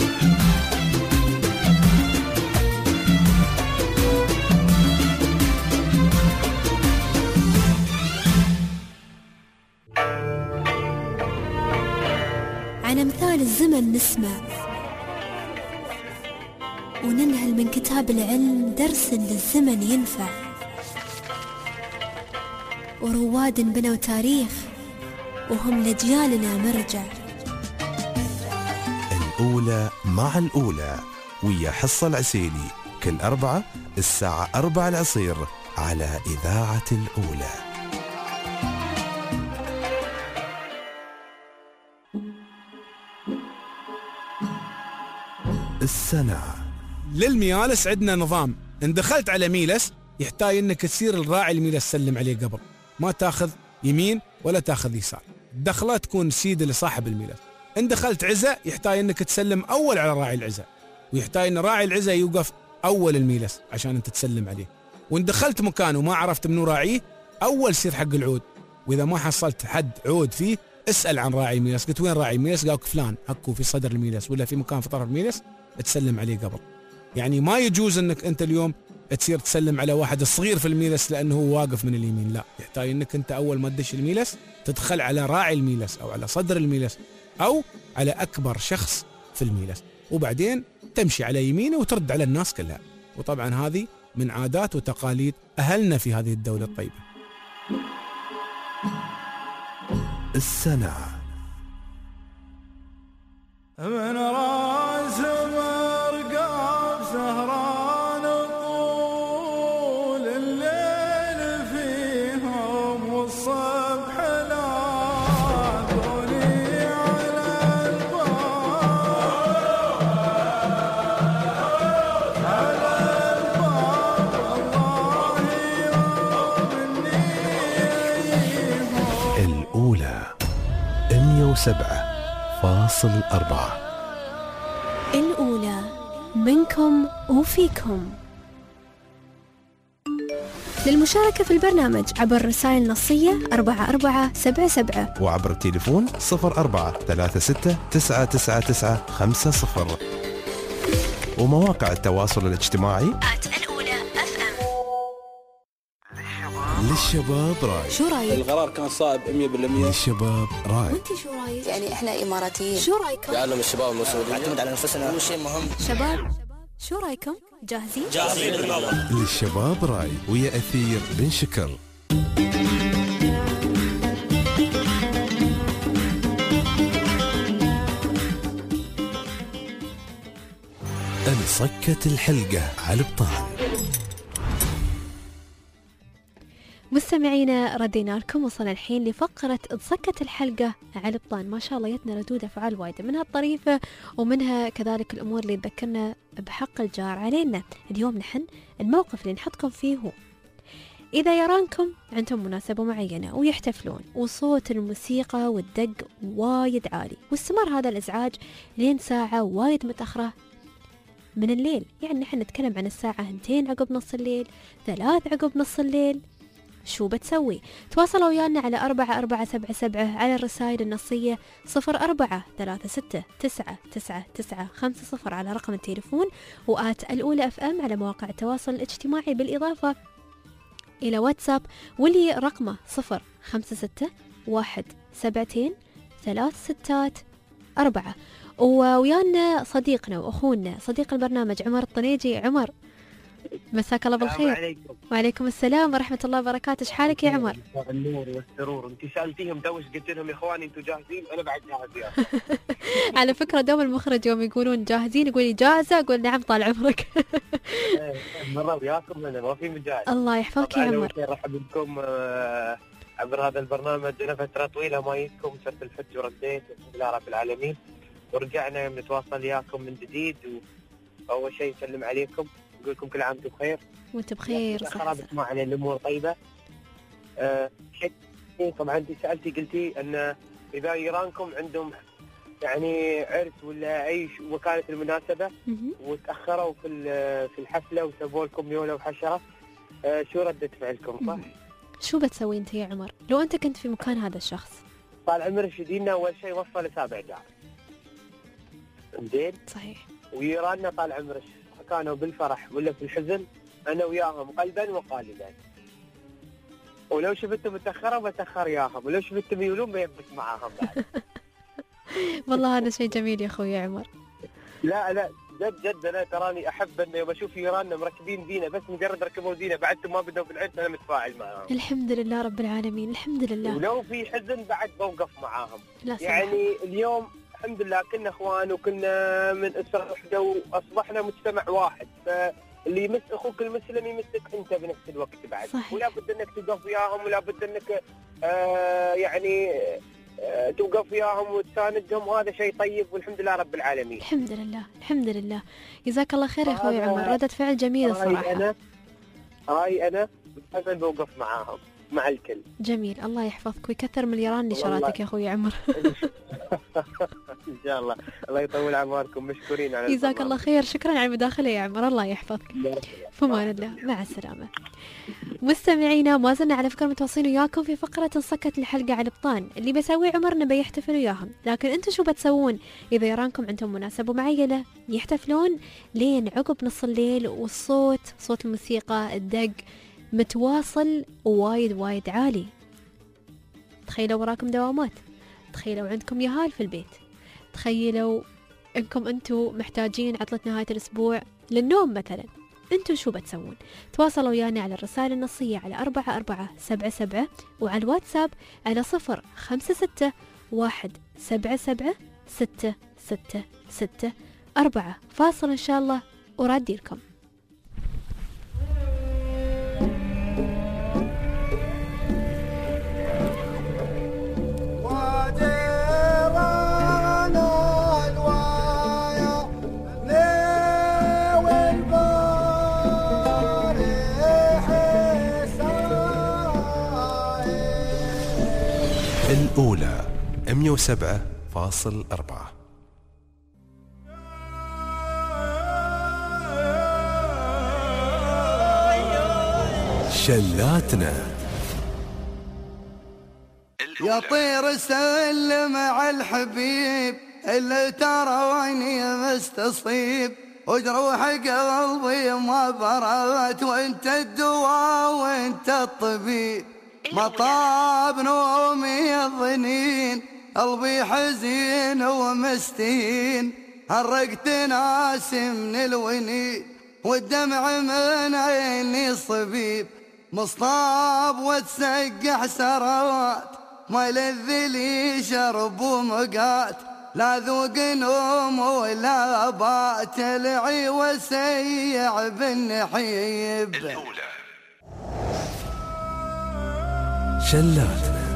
عن أمثال الزمن نسمع وننهل من كتاب العلم درس للزمن ينفع، ورواد بنوا تاريخ وهم لأجيالنا مرجع. الأولى مع الأولى ويا حصة العسيلي كل أربعة الساعة 4 العصير على إذاعة الأولى. السنة للميالس عندنا نظام، ان دخلت على ميلس يحتاج انك تصير الراعي الميلس سلم عليه قبل، ما تاخذ يمين ولا تاخذ يسار، الدخله تكون سيد لصاحب الميلس. ان دخلت عزة يحتاج انك تسلم اول على راعي العزة، ويحتاج ان راعي العزة يوقف اول الميلس عشان انت تسلم عليه. وان دخلت مكان وما عرفت منو راعيه، اول سير حق العود، واذا ما حصلت حد عود فيه اسال عن راعي الميلس. قلت وين راعي الميلس؟ قالك فلان، هكو في صدر الميلس ولا في مكان في طرف الميلس، تسلم عليه قبل. يعني ما يجوز انك انت اليوم تصير تسلم على واحد الصغير في الميلس لانه هو واقف من اليمين، لا، يحتاج انك انت اول ما تدش الميلس تدخل على راعي الميلس او على صدر الميلس او على اكبر شخص في الميلس، وبعدين تمشي على يمينه وترد على الناس كلها. وطبعا هذه من عادات وتقاليد اهلنا في هذه الدولة الطيبة. السنة من راس مرقاب سهران طول الليل فيهم والصبح نادوني على الباب الله يوم الأولى 107.4. الأولى منكم وفيكم. للمشاركة في البرنامج عبر الرسائل النصية 4477 وعبر التليفون 0436999950 ومواقع التواصل الاجتماعي للشباب راي. شو رايك؟ القرار كان صائب 100%. للشباب راي. وانت شو رايك؟ يعني احنا اماراتيين. شو رايكم؟ يعلم الشباب المسؤولين نعتمد على انفسنا، هو شيء مهم. شباب شو رايكم؟ جاهزين؟ جاهزين. للشباب راي ويا أثير بن شكر. انصكت الحلقة على البطان. مستمعينا ردينا لكم، وصلنا الحين لفقرة انصكت الحلقة على البطان. ما شاء الله جتنا ردود أفعال وايدة، منها الطريفة ومنها كذلك الأمور اللي تذكرنا بحق الجار علينا. اليوم نحن الموقف اللي نحطكم فيه هو إذا يرانكم عندهم مناسبة معينة ويحتفلون وصوت الموسيقى والدق وايد عالي واستمر هذا الإزعاج لين ساعة وايد متأخرة من الليل، يعني نحن نتكلم عن الساعة 2 عقب نص الليل، 3 عقب نص الليل، شو بتسوي؟ تواصلوا ويانا على 4477 على الرسائل النصية 0436999950 على رقم التليفون، وآت الأولى FM على مواقع التواصل الاجتماعي، بالإضافة إلى واتساب واللي رقمه 0561723664. ويانا صديقنا وأخونا صديق البرنامج عمر الطنيجي. عمر مساك الله بالخير. وعليكم السلام ورحمة الله وبركاته. ايش حالك يا عمر؟ النور والسرور. انت سالتيهم دوش قلت لهم يا اخواني انتم جاهزين؟ انا بعد جاهز يا على فكرة دوم المخرج يوم يقولون جاهزين يقول لي جاهزة، اقول نعم طال عمرك. مرة وياكم انا ما في مجال. الله يحفظك يا عمر. رحب بكم عبر هذا البرنامج. انا فترة طويلة ما جيتكم، صرت الحج ورديت الحمد لله رب العالمين، ورجعنا يوم نتواصل وياكم من جديد. واول شيء نسلم عليكم، نقول لكم كل عام وانتم بخير. وانت بخير. صح ما على الامور طيبه. طبعا انت سالتي قلتي ان اذا ايرانكم عندهم يعني عرس ولا اي وكانت المناسبه وتاخروا في الحفله وسووا لكم يوله وحشره، شو رده فعلكم؟ صح؟ شو بتسوي انت يا عمر لو انت كنت في مكان هذا الشخص؟ طال عمر شدينا اول شيء وصل سابع دار. زين؟ صحيح. ويرانا طال عمرك كانوا بالفرح ولا في الحزن انا وياهم قلبا وقالبا. ولو شفتهم متاخره بتاخر ياهم، ولو شفتهم يولون بيبك معاهم بعد. والله هذا شيء جميل يا اخوي عمر. لا جد جد انا تراني احب انه يوم اشوف ايراننا مركبين زينه، بس مجرد ركبوا زينه بعدهم ما بدوا في العرس انا متفاعل معاهم. الحمد لله رب العالمين، الحمد لله. ولو في حزن بعد بوقف معاهم. لا يعني اليوم الحمد لله كنا اخوان وكنا من اسره واحده واصبحنا مجتمع واحد، فاللي يمس اخوك المسلم يمسك انت بنفس الوقت بعد. صحيح. ولا بد انك توقف وياهم، ولا بد انك يعني توقف وياهم وتساندهم، وهذا شيء طيب والحمد لله رب العالمين. الحمد لله الحمد لله. جزاك الله خير يا اخوي عمر، ردة فعل جميلة صراحة. هاي انا دائما بوقف معاهم مع الكل. جميل، الله يحفظك ويكثر من اليران نشراتك يا اخوي عمر. ان شاء الله. الله يطول اعماركم، مشكورين على جزاك الله خير، شكرا على المداخلة يا عمر، الله يحفظك. في امان الله، مع السلامة. مستمعينا ما زلنا على فكرة متواصلين وياكم في فقرة انصكت الحلقة على الابطان اللي بسويه عمر نبي يحتفل وياهم، لكن انتم شو بتسوون اذا يرانكم عندهم مناسبة معينة يحتفلون لين عقب نص الليل والصوت صوت الموسيقى الدق متواصل وايد عالي؟ تخيلوا وراكم دوامات، تخيلوا عندكم يهال في البيت، تخيلوا انكم انتم محتاجين عطلة نهاية الاسبوع للنوم مثلا، انتم شو بتسوون؟ تواصلوا ويانا على الرسائل النصية على 4477 وعلى الواتساب على 0556776664. فاصل ان شاء الله ورادي لكم. الأولى 107.4. شلاتنا يا طير سلم على الحبيب اللي تروني مستصيب، وجروح قلبي ما برات وانت الدواء وانت الطبيب، مطاب نومي الظنين قلبي حزين ومستهين، حرقت ناسي من الونين والدمع من عيني صبيب، مصطاب وتسقح سروات ما يلذ لي شرب ومقات، لا ذوق نوم ولا بات العي وسيع بالنحيب. الأولى شلاتنا.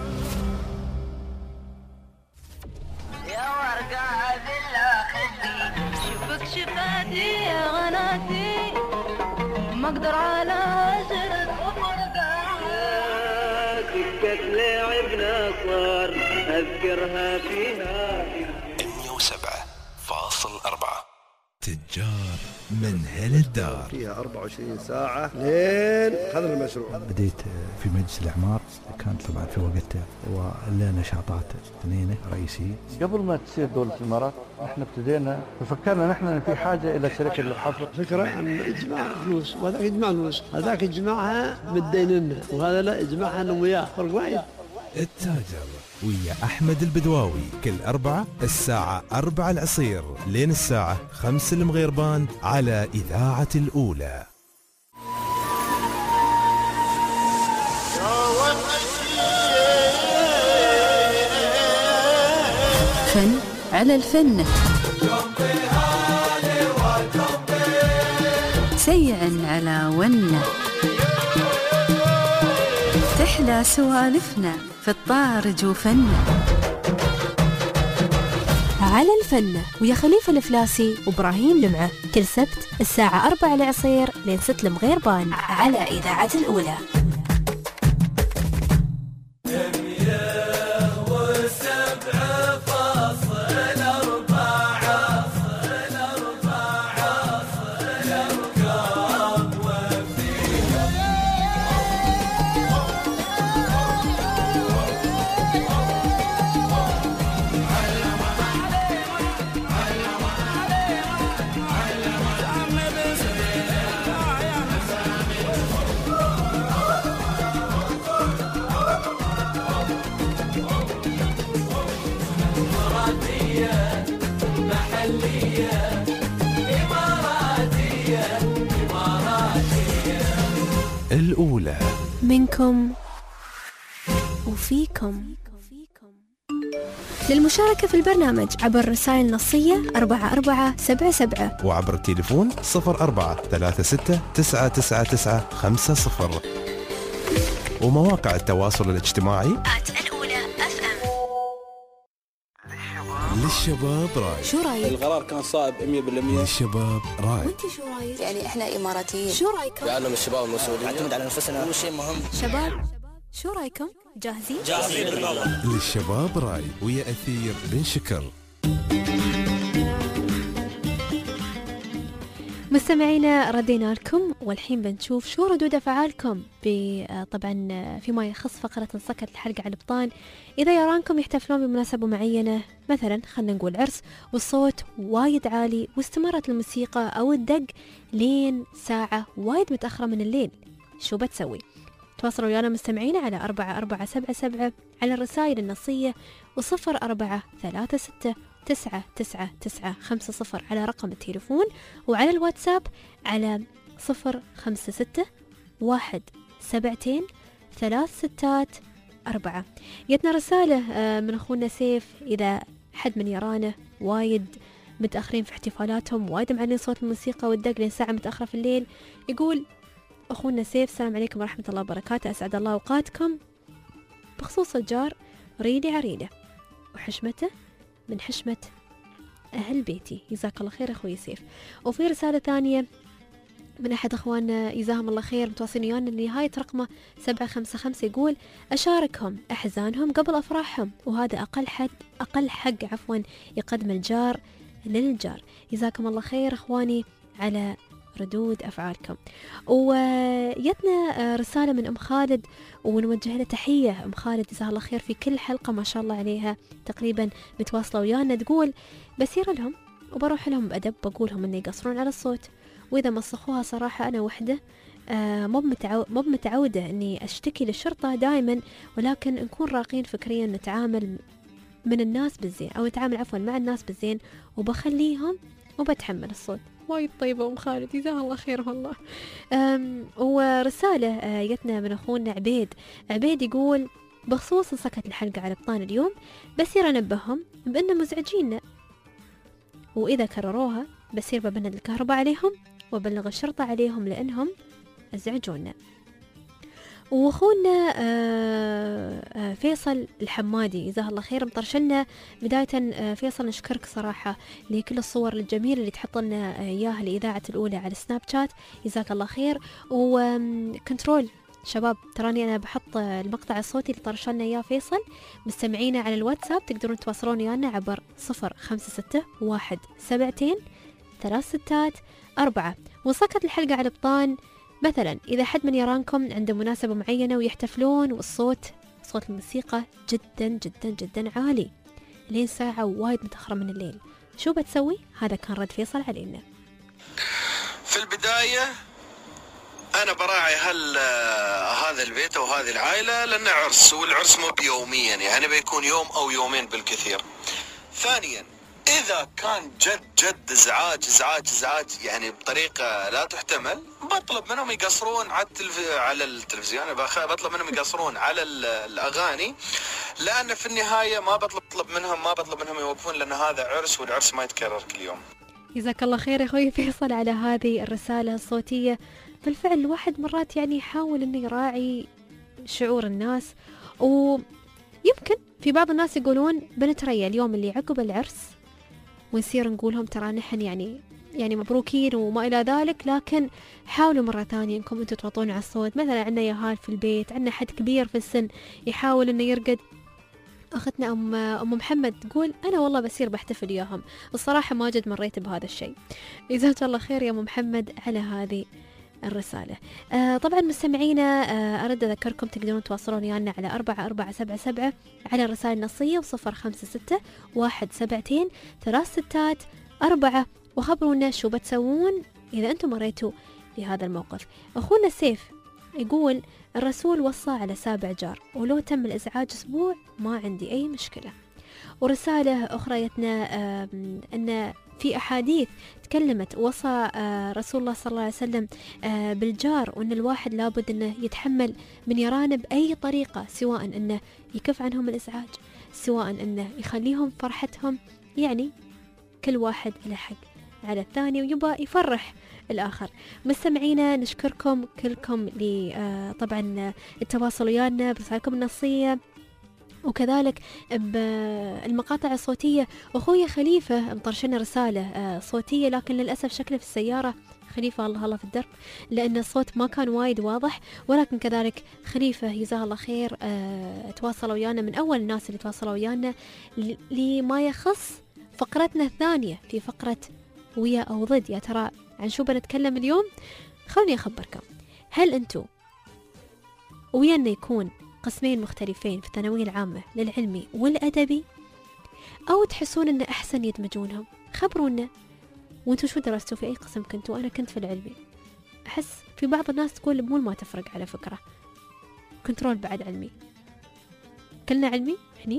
يا ورقة بالله خدي شوفك شفاتي يا غناتي ما اقدر على هجرة وفرقات، سكة لعبنا صار اذكرها فيها 107.4. تجار من هالدار فيها 24 ساعة لين خذنا المشروع. بديت في مجلس الإعمار، كانت طبعا في وقتها ولنا نشاطات اثنين رئيسية. قبل ما تصير دولة الإمارات احنا ابتدينا ففكرنا نحن ان في حاجة إلى شركة للحفر. فكرة عن إجماع فلوس، وهذاك يجمع فلوس، هذاك يجمعها متديننا وهذا لا يجمعها أنا وياه، فرق وايد. التاجر ويا أحمد البدواوي كل أربعة الساعة 4 العصير لين الساعة 5 المغيربان على إذاعة الأولى. فن على الفن، سيع على ونه، تحلى سوالفنا في الطارج وفنه. على الفن ويا خليفة الفلاسي وإبراهيم لمعة كل سبت الساعة 4 العصير لين 6 المغيربان على إذاعة الأولى. الأولى منكم وفيكم. للمشاركة في البرنامج عبر رسائل نصية 4477 وعبر التليفون 0436999950 ومواقع التواصل الاجتماعي الأولى FM. للشباب راي. شو رايك؟ القرار كان صائب 100%. للشباب راي. وانت شو رايك؟ يعني احنا إماراتيين، شو رايكم؟ لأنهم الشباب المسؤولين نعتمد على نفسنا، أول شيء مهم. شباب شو رايكم؟ جاهزين؟ جاهزين بالله. للشباب راي ويا أثير بن شكر مستمعينا ردينا لكم، والحين بنشوف شو ردود أفعالكم طبعا فيما يخص فقرة انسكت الحلقة على البطان. إذا يرانكم يحتفلون بمناسبة معينة، مثلا خلنا نقول عرس، والصوت وايد عالي واستمرت الموسيقى أو الدق لين ساعة وايد متأخرة من الليل، شو بتسوي؟ تواصلوا ويانا مستمعينا على 4477 على الرسائل النصية، و0436999950 على رقم التليفون، وعلى الواتساب على 0566172364. جتنا رسالة من أخونا سيف، إذا حد من يرانا وايد متأخرين في احتفالاتهم، وايد معلين صوت الموسيقى والدق لين ساعة متأخرة في الليل، يقول أخونا سيف: السلام عليكم ورحمة الله وبركاته، أسعد الله أوقاتكم. بخصوص الجار، ريدي عريدة وحشمته من حشمة أهل بيتي، جزاك الله خير أخوي سيف. وفي رسالة ثانية من أحد أخواننا جزاهم الله خير متواصلين ويانا نهاية رقمه 755، يقول: أشاركهم أحزانهم قبل أفراحهم، وهذا أقل حق يقدم الجار للجار. جزاكم الله خير أخواني على ردود أفعالكم. ويتنا رسالة من أم خالد، ونوجه لها تحية. أم خالد جزاها الله خير في كل حلقة ما شاء الله عليها تقريبا متواصلة ويانا، تقول: بسير لهم وبروح لهم بأدب، بقولهم إنه يقصرون على الصوت، وإذا مسخوها صراحة أنا وحدة مو متعودة إني أشتكي للشرطة دائما، ولكن نكون راقين فكريا، نتعامل من الناس بالزين، أو نتعامل عفوا مع الناس بالزين، وبخليهم وبتحمل الصوت. وايد طيبة أم خالد جزاها الله خير والله. ورسالة جتنا من أخونا عبيد يقول: بخصوص انسكت الحلقة على بطان اليوم، بصير أنبههم بأن مزعجين، وإذا كرروها بصير ببند الكهرباء عليهم وبلغ الشرطة عليهم لأنهم أزعجونا. وأخونا فيصل الحمادي جزاه الله خير مطرشلنا. بداية فيصل نشكرك صراحة لكل الصور الجميلة اللي تحط لنا إياها الإذاعة الأولى على سناب شات، جزاك الله خير. وكنترول شباب، تراني أنا بحط المقطع الصوتي اللي طرشلنا إياه فيصل. مستمعينا على الواتساب تقدرون تواصلون ويانا عبر 0561723664. وانسكت الحلقة على بطان، مثلا إذا حد من يرانكم عنده مناسبة معينة ويحتفلون والصوت صوت الموسيقى جدا جدا جدا عالي لين ساعة وايد متأخرة من الليل، شو بتسوي؟ هذا كان رد فيصل علينا. في البداية أنا براعي هذا البيت أو هذه العائلة لأنه عرس، والعرس مو بيوميا، يعني بيكون يوم أو يومين بالكثير. ثانيا إذا كان جد إزعاج يعني بطريقة لا تحتمل، بطلب منهم يقصرون على التلفزيون، بطلب منهم يقصرون على الأغاني، لأن في النهاية ما بطلب منهم يوقفون، لأن هذا عرس، والعرس ما يتكرر كل يوم. جزاك الله خير أخوي فيصل على هذه الرسالة الصوتية. بالفعل الواحد مرات يعني يحاول إنه يراعي شعور الناس، ويمكن في بعض الناس يقولون بنتريا اليوم اللي عقب العرس ونصير نقولهم ترى نحن يعني مبروكين وما إلى ذلك، لكن حاولوا مرة ثانية إنكم أنتوا توطون على الصوت. مثلا عندنا يهال في البيت، عندنا حد كبير في السن يحاول إنه يرقد، أختنا أم محمد تقول أنا والله بصير بحتفل وياهم، الصراحة ما جد مريت بهذا الشيء. جزاك الله خير يا أم محمد على هذه الرسالة. طبعا مستمعينا أرد أذكركم تقدرون تواصلون ويانا على 4477 على الرسائل النصية، و0561723664، وخبرونا شو بتسوون إذا أنتم مريتوا بهذا الموقف. أخونا سيف يقول: الرسول وصى على 7 جار، ولو تم الإزعاج أسبوع ما عندي أي مشكلة. ورسالة أخرى يتنا أن في أحاديث تكلمت وصى رسول الله صلى الله عليه وسلم بالجار، وأن الواحد لابد أنه يتحمل من يرانه بأي طريقة، سواء أنه يكف عنهم الإزعاج، سواء أنه يخليهم فرحتهم، يعني كل واحد له حق على الثاني ويبقى يفرح الآخر. مستمعينا نشكركم كلكم طبعا التواصل ويانا برسالكم النصية، وكذلك بالمقاطع الصوتية. أخوي خليفة مطرشنا رسالة صوتية، لكن للأسف شكله في السيارة. خليفة الله في الدرب، لأن الصوت ما كان وايد واضح، ولكن كذلك خليفة جزاه الله خير تواصلوا ويانا، من أول الناس اللي تواصلوا ويانا لما يخص فقرتنا الثانية في فقرة ويا أو ضد. يا ترى عن شو بنتكلم اليوم؟ خلوني أخبركم. هل أنتوا ويا أنه يكون قسمين مختلفين في الثانوية العامة للعلمي والأدبي، أو تحسون أنه أحسن يدمجونهم؟ خبرونا. وانتوا شو درستوا؟ في أي قسم كنتوا؟ أنا كنت في العلمي. أحس في بعض الناس تقول مو ما تفرق على فكرة، كنترول بعد علمي، كلنا علمي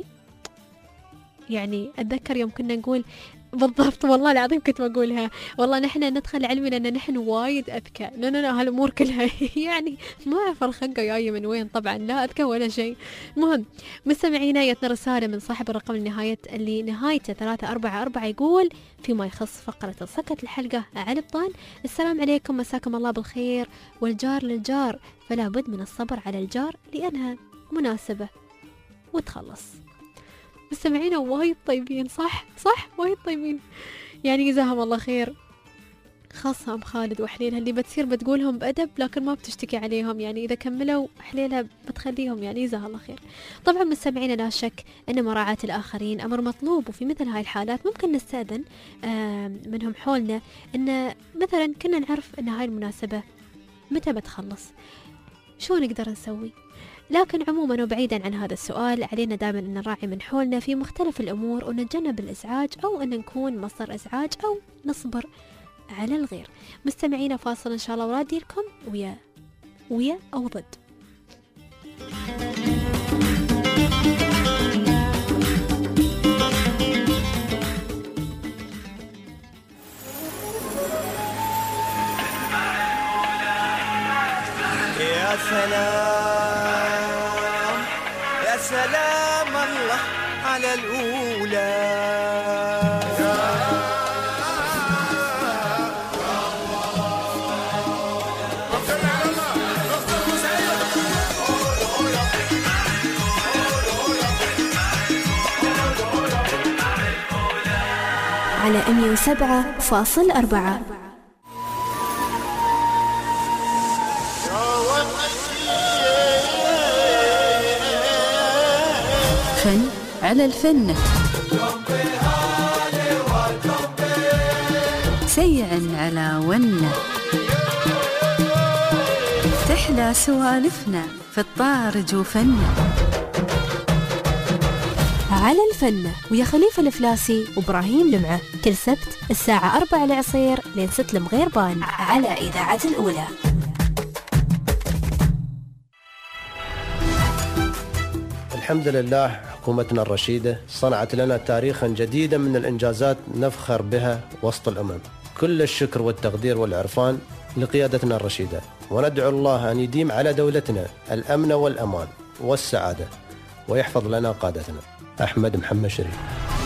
يعني أتذكر يوم كنا نقول بالضبط، والله العظيم كنت بقولها، والله نحن ندخل علمي لأن نحن وايد أذكى. لا هالأمور كلها يعني ما أعرف الخنقة جاية من وين، طبعا لا أذكى ولا شيء. المهم مستمعينا، جتنا رسالة من صاحب الرقم اللي نهايته 344 يقول فيما يخص فقرة سكت الحلقة على بطان: السلام عليكم، مساكم الله بالخير، والجار للجار فلا بد من الصبر على الجار لأنها مناسبة وتخلص. مستمعينا وايد طيبين، صح وايد طيبين، يعني جزاهم الله خير، خاصة أم خالد وحليلها اللي بتصير بتقولهم بأدب لكن ما بتشتكي عليهم، يعني إذا كملوا حليلها بتخليهم، يعني جزاها الله خير. طبعا مستمعينا لا شك أن مراعاة الآخرين أمر مطلوب، وفي مثل هاي الحالات ممكن نستأذن منهم حولنا أن مثلا كنا نعرف أن هاي المناسبة متى بتخلص، شو نقدر نسوي. لكن عموما وبعيدا عن هذا السؤال، علينا دائما أن نراعي من حولنا في مختلف الأمور ونتجنب الإزعاج أو أن نكون مصدر إزعاج أو نصبر على الغير. مستمعينا فاصل إن شاء الله ورادي لكم ويا أو ضد. يا سلام يا سلام الله على الأولى، على 107.4. فن على الفن، سيعا على ونه، تحلى سوالفنا في الطارج وفنه. على الفن ويا خليفة الفلاسي وإبراهيم لمعة، كل سبت الساعة 4 العصير لين 6 المغيربان على إذاعة الأولى. الحمد لله، حكومتنا الرشيدة صنعت لنا تاريخا جديدا من الإنجازات نفخر بها وسط الأمم. كل الشكر والتقدير والعرفان لقيادتنا الرشيدة، وندعو الله أن يديم على دولتنا الأمن والأمان والسعادة، ويحفظ لنا قادتنا. أحمد محمد شريف.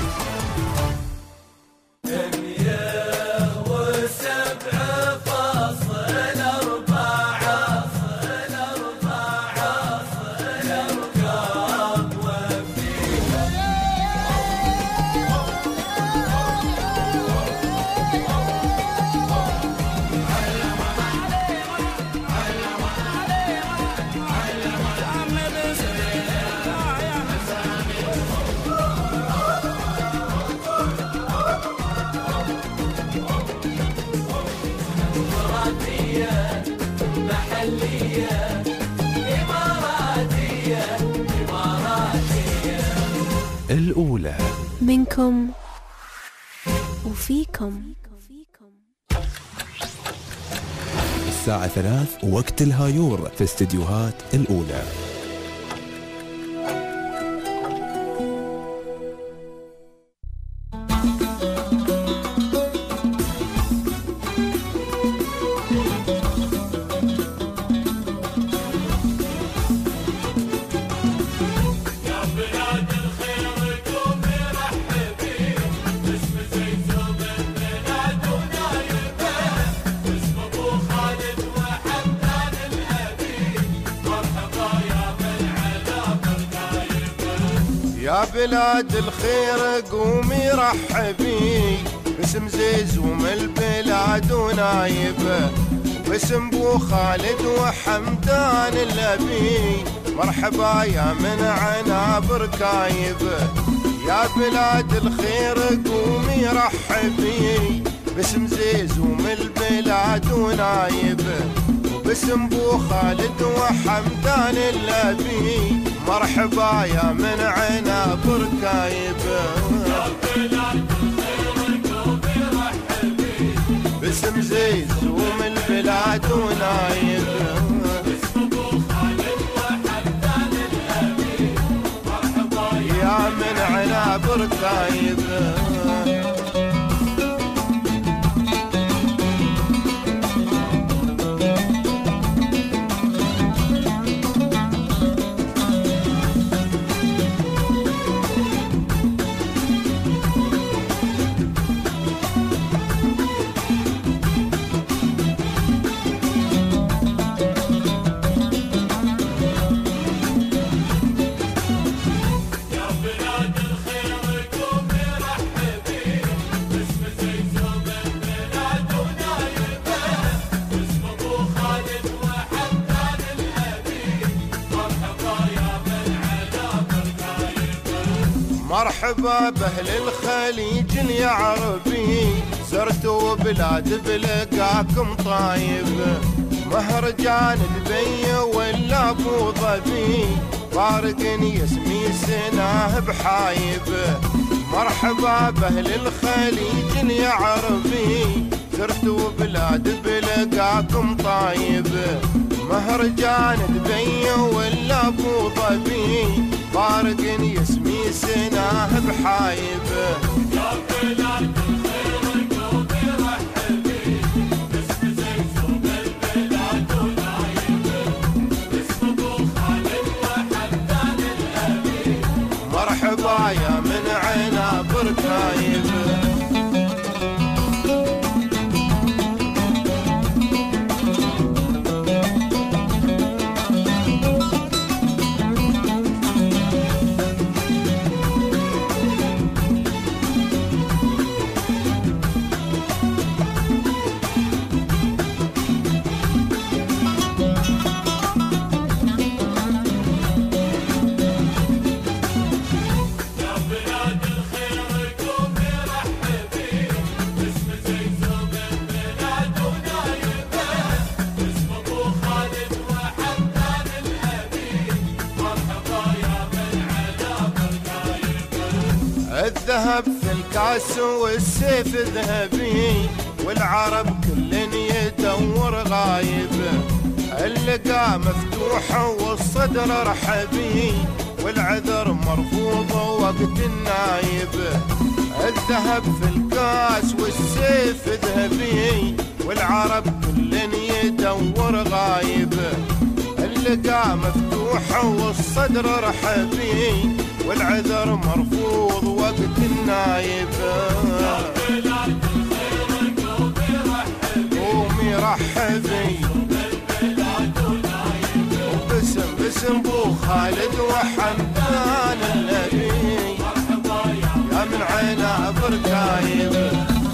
الأولى منكم وفيكم. الساعة 3 وقت الهايور في استديوهات الأولى. يا بلاد الخير قومي رحبي، باسم زيز ومن البلاد ونايبه، باسم بو خالد وحمدان الأبي، مرحبا يا من عنابر كايبه. يا بلاد الخير قومي رحبي باسم زيزو من البلاد ونايبه وباسم بو خالد وحمدان اللبي مرحبا يا من عناب ركايبه يا بلاد الخير قومي رحبي باسم زيزو من البلاد ونايبه باسم بو خالد وحمدان اللبي مرحبا يا من عناب ركايبه مرحبا بأهل الخليج العربي زرتوا بلاد بلقاكم طايب مهرجان دبي ولا ابو ظبي فارق يسمي سناه بحايب مرحبا بأهل الخليج العربي زرتوا بلاد بلقاكم طايب مهرجان دبي ولا ابو ظبي فارق يسمي سناه بحايب يا بلاد الخير قومي رحبي باسم زيزو بالبلاد ونايبه باسم ابو خالد وحمدان الابي مرحبا يا من عناب ركايبه الذهب في الكاس والسيف ذهبي والعرب كل يدور غايب اللقا مفتوح والصدر رحبي والعذر مرفوض وقت النايب الذهب في الكاس والسيف ذهبي والعرب كل يدور غايب اللقا مفتوح والصدر رحبي والعذر مرفوض وقت النايب يا بلاد الخير قومي رحبي وباسم بو خالد وحمدان اللبي يا من عناب ركايب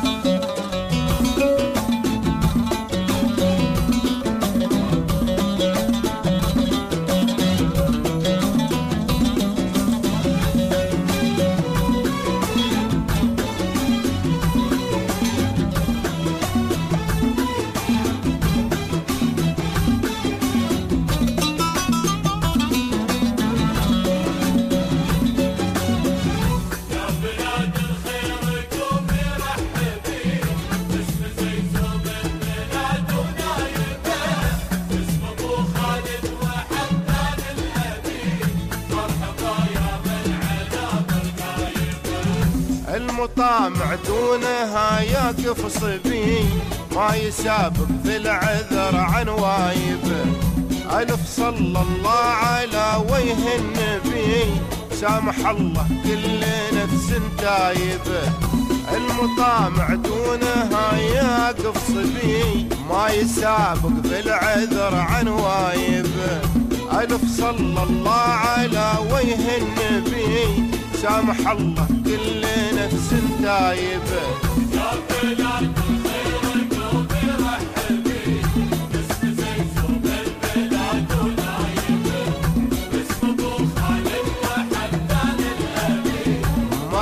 المطامع دونها يقف صبي ما يسابق في العذر عن وايب ألف صلى الله على وجه النبي سامح الله كل نفس تايب المطامع دونها يقف صبي ما يسابق في العذر عن وايب ألف صلى الله على وجه النبي سامح الله كل نفس تايب يا بلاد الخير قومي رحبي باسم زيزو بالبلاد ونايبه باسم ابو خالد وحمدان الابي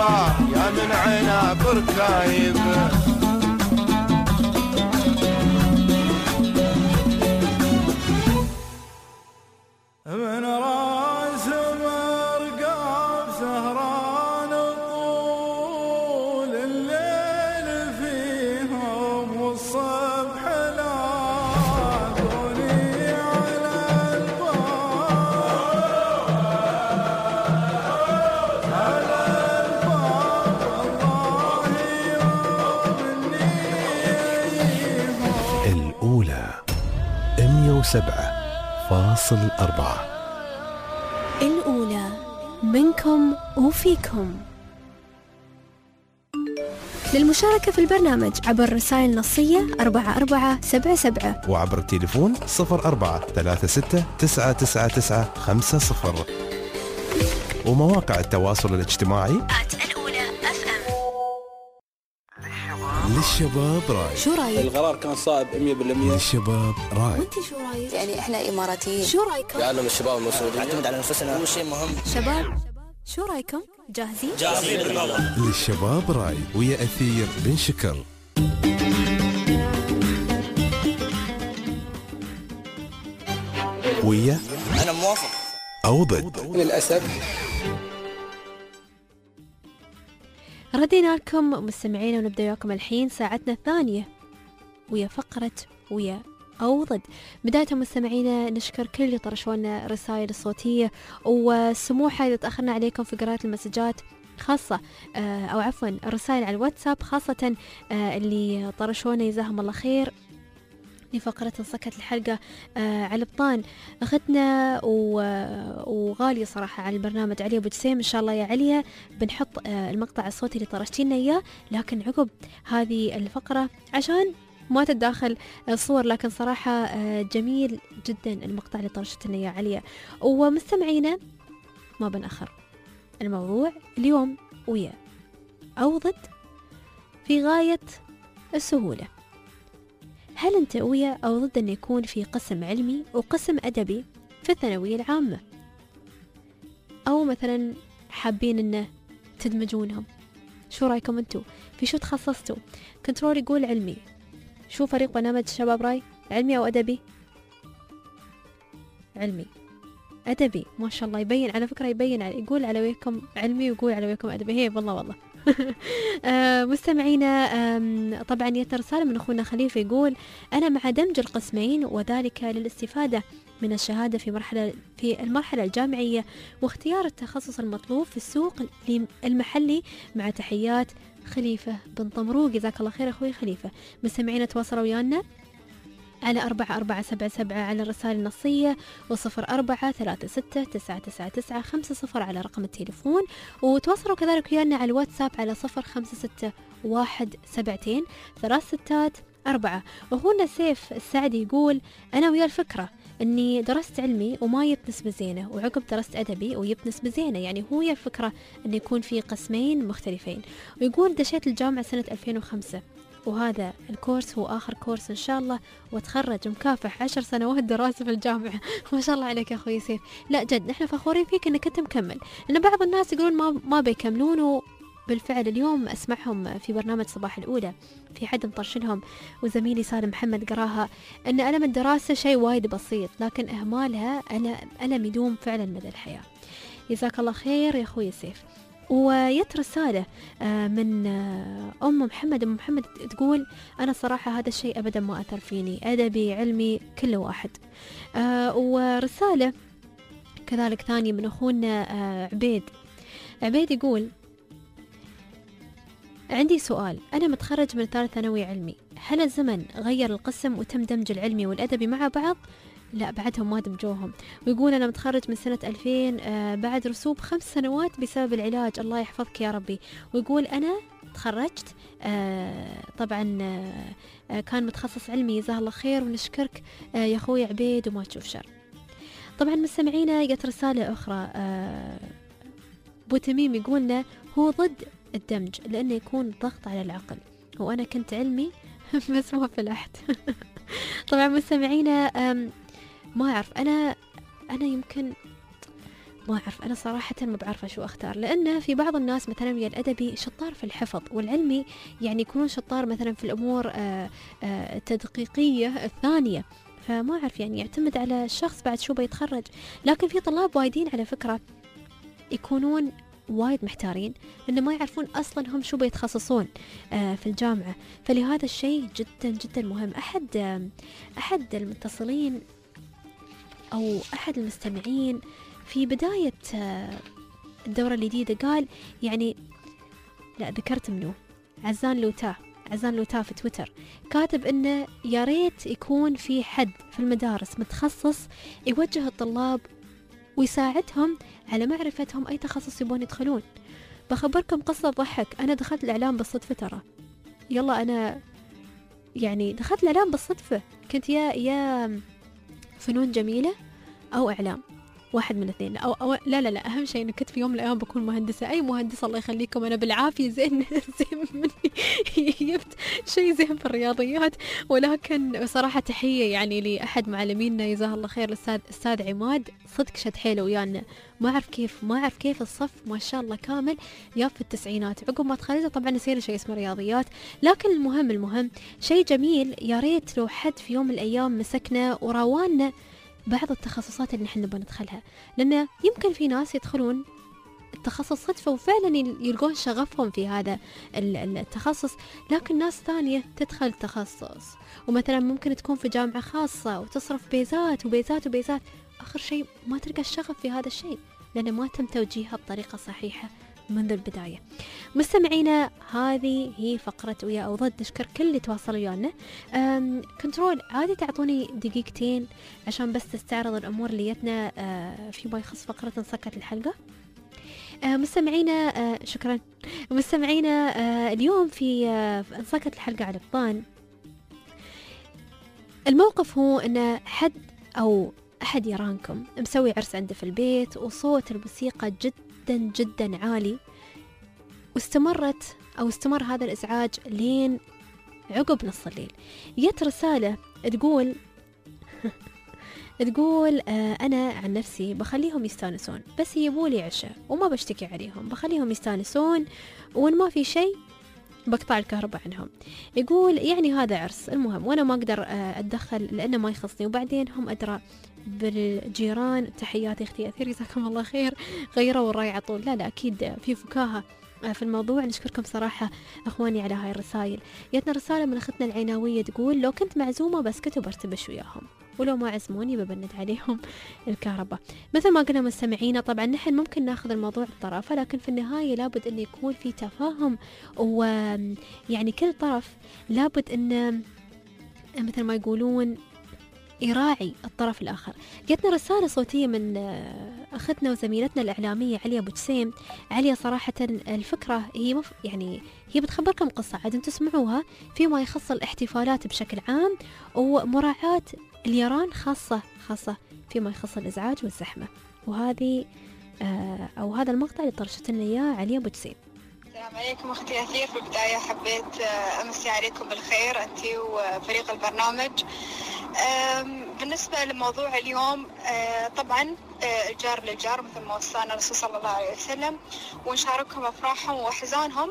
الصغار يا من عناب ركايب من راس مرقاب سهران طول الليل فيهم والصبح لاقوني على الباب الله يوم الأولى 107.4. الأولى منكم وفيكم. للمشاركة في البرنامج عبر رسائل نصية 4477 وعبر التليفون 0436999950 ومواقع التواصل الاجتماعي للشباب راي. شو رايك؟ القرار كان صائب 100%. للشباب راي. وانت شو رايك؟ يعني احنا اماراتيين. شو رايكم؟ يعلم الشباب المسؤولين نعتمد على انفسنا، هو شيء مهم. شباب شو رايكم؟ جاهزين؟ جاهزين بالموضوع. للشباب راي ويا أثير بن شكر. ويا انا موافق أو ضد. للأسف ردينا لكم مستمعين ونبدأ وياكم الحين ساعتنا الثانية ويا فقرة ويا أو ضد. بداية مستمعينا نشكر كل اللي طرشوا لنا رسائل الصوتية وسموحة إذا تأخرنا عليكم في قراءة المسجات خاصة أو عفوا الرسائل على الواتساب، خاصة اللي طرشونا جزاهم الله خير لفقرة انصكت الحلقة على البطان. أخذنا وغالية صراحة على البرنامج عليا أبو جسيم، إن شاء الله يا عليا بنحط المقطع الصوتي اللي طرشتينا إياه، لكن عقب هذه الفقرة عشان ما تتداخل الصور، لكن صراحة جميل جدا المقطع اللي طرشتنا إياه عليا. ومستمعينا ما بنأخر، الموضوع اليوم ويا أو ضد في غاية السهولة. هل أنت ويا أو ضد أن يكون في قسم علمي وقسم أدبي في الثانوية العامة، أو مثلا حابين أن تدمجونهم؟ شو رأيكم أنتوا؟ في شو تخصصتوا؟ كنترول يقول علمي. شو فريق برنامج شباب راي؟ علمي أو أدبي؟ علمي. أدبي ما شاء الله، يبين على فكرة، يبين يقول على ويكم علمي ويقول على ويكم أدبي. هي والله مستمعينا طبعا يتر رسالة من أخونا خليفة يقول أنا مع دمج القسمين وذلك للاستفادة من الشهادة في المرحلة الجامعية واختيار التخصص المطلوب في السوق المحلي. مع تحيات خليفة بن طمروق. جزاك الله خير أخوي خليفة. مستمعينا تواصلوا ويانا على 4477 على الرسائل النصية و0436999950 على رقم التليفون، وتواصلوا كذلك ويانا على الواتساب على 05617236 أخونا سيف السعدي يقول أنا ويا الفكرة أني درست علمي وما جبت نسبة زينة، وعقب درست أدبي وجبت نسبة زينة، يعني هو الفكرة أن يكون في قسمين مختلفين. ويقول دشيت الجامعة سنة 2005 وهذا الكورس هو آخر كورس إن شاء الله، وتخرج مكافح 10 سنوات دراسة في الجامعة. ما شاء الله عليك يا أخوي سيف. لا جد نحن فخورين فيك أنك أنت مكمل، لأن بعض الناس يقولون ما بيكملون، بالفعل اليوم أسمعهم في برنامج صباح الأولى في حد مطرشلهم وزميلي سالم محمد قراها أن ألم الدراسة شيء وايد بسيط، لكن إهمالها ألم يدوم فعلا مدى الحياة. جزاك الله خير يا أخوي سيف. ويت رسالة من أم محمد تقول أنا صراحة هذا الشيء أبدا ما أثر فيني، أدبي علمي كل واحد. ورسالة كذلك ثانية من أخونا عبيد يقول عندي سؤال، أنا متخرج من ثالث ثانوي علمي، هل الزمن غير القسم وتم دمج العلمي والأدبي مع بعض؟ لا بعدهم ما دمجوهم. ويقول أنا متخرج من سنة 2000 بعد رسوب 5 سنوات بسبب العلاج، الله يحفظك يا ربي. ويقول أنا تخرجت طبعا كان متخصص علمي، جزاه الله خير ونشكرك يا أخوي عبيد وما تشوف شر. طبعا مستمعينا جت رسالة أخرى بو تميم يقولنا هو ضد الدمج لأنه يكون ضغط على العقل، وأنا كنت علمي بس ما فلحت. طبعا مستمعينا ما أعرف، أنا يمكن ما أعرف، أنا صراحة ما بعرف شو أختار، لأن في بعض الناس مثلا ويا الأدبي شطار في الحفظ، والعلمي يعني يكونون شطار مثلا في الأمور التدقيقية الثانية، فما أعرف يعني يعتمد على الشخص بعد شو بيتخرج. لكن في طلاب وايدين على فكرة يكونون وايد محتارين لأنه ما يعرفون أصلا هم شو بيتخصصون في الجامعة، فلهذا الشيء جدا جدا مهم. أحد المتصلين أو أحد المستمعين في بداية الدورة الجديدة قال يعني، لا ذكرت منه، عزان لوتا في تويتر كاتب إنه يا ريت يكون في حد في المدارس متخصص يوجه الطلاب ويساعدهم على معرفتهم أي تخصص يبون يدخلون. بخبركم قصة ضحك، أنا دخلت الإعلام بالصدفة ترى، يلا أنا يعني دخلت الإعلام بالصدفة، كنت يا فنون جميلة أو إعلام، واحد من اثنين، أو لا أهم شيء إنه كنت في يوم من الأيام بكون مهندسة. أي مهندسة الله يخليكم، أنا بالعافية زين مني جبت شيء زين في الرياضيات. ولكن صراحة تحية يعني لأحد معلمينا جزاه الله خير، الأستاذ عماد، صدق شد حيله ويانا، ما أعرف كيف الصف ما شاء الله كامل يا في التسعينات. عقب ما تخرجت طبعا نسينا شيء اسمه رياضيات، لكن المهم شيء جميل، يا ريت لو حد في يوم من الأيام مسكنا وراوانا بعض التخصصات اللي نحن نبغى ندخلها، لأن يمكن في ناس يدخلون التخصص صدفة وفعلا يلقون شغفهم في هذا التخصص، لكن ناس ثانية تدخل تخصص ومثلا ممكن تكون في جامعة خاصة وتصرف بيزات وبيزات وبيزات، آخر شيء ما تلقى الشغف في هذا الشيء لأنه ما تم توجيهها بطريقة صحيحة منذ البداية. مستمعينا، هذه هي فقرة ويا أو ضد. نشكر كل اللي تواصلوا ويانا. كنترول عادي تعطوني دقيقتين عشان بس تستعرض الأمور اللي جتنا فيما يخص فقرة انسكت الحلقة. مستمعينا شكرا. مستمعينا اليوم في انسكت الحلقة على الطان، الموقف هو أن أحد يرانكم مسوي عرس عنده في البيت وصوت الموسيقى جدا جدا عالي، واستمر هذا الإزعاج لين عقب نص الليل. جت رسالة تقول أنا عن نفسي بخليهم يستانسون، بس يبولي عشاء وما بشتكي عليهم، بخليهم يستانسون وإن ما في شيء بقطع الكهرباء عنهم. يقول يعني هذا عرس، المهم وأنا ما أقدر أتدخل لأنه ما يخصني، وبعدين هم أدرى بالجيران. تحياتي اختي أثير، جزاكم الله خير. غيروا الرأي على طول. لا أكيد في فكاهة في الموضوع. نشكركم صراحة أخواني على هاي الرسائل. جتنا رسالة من أختنا العناوية تقول لو كنت معزومة بسكت وبرتبش وياهم، ولو ما عزموني ببند عليهم الكهرباء. مثل ما قلنا مستمعينا، طبعا نحن ممكن ناخذ الموضوع بطرافة، لكن في النهاية لابد أن يكون في تفاهم، ويعني كل طرف لابد أن مثل ما يقولون يراعي الطرف الآخر. جتنا رسالة صوتية من أختنا وزميلتنا الإعلامية عليا أبو جسيم. عليا صراحة الفكرة هي هي بتخبركم قصة عاد تسمعوها فيما يخص الاحتفالات بشكل عام، ومراعاة اليران خاصة فيما يخص الإزعاج والزحمة. وهذه أو هذا المقطع اللي طرشت لنا إياه عليا أبو جسيم. السلام عليكم أختي أثير. في البداية حبيت أمسي عليكم بالخير أنت وفريق البرنامج. بالنسبة لموضوع اليوم، طبعا الجار للجار مثل ما وصانا الرسول صلى الله عليه وسلم، ونشاركهم أفراحهم وأحزانهم.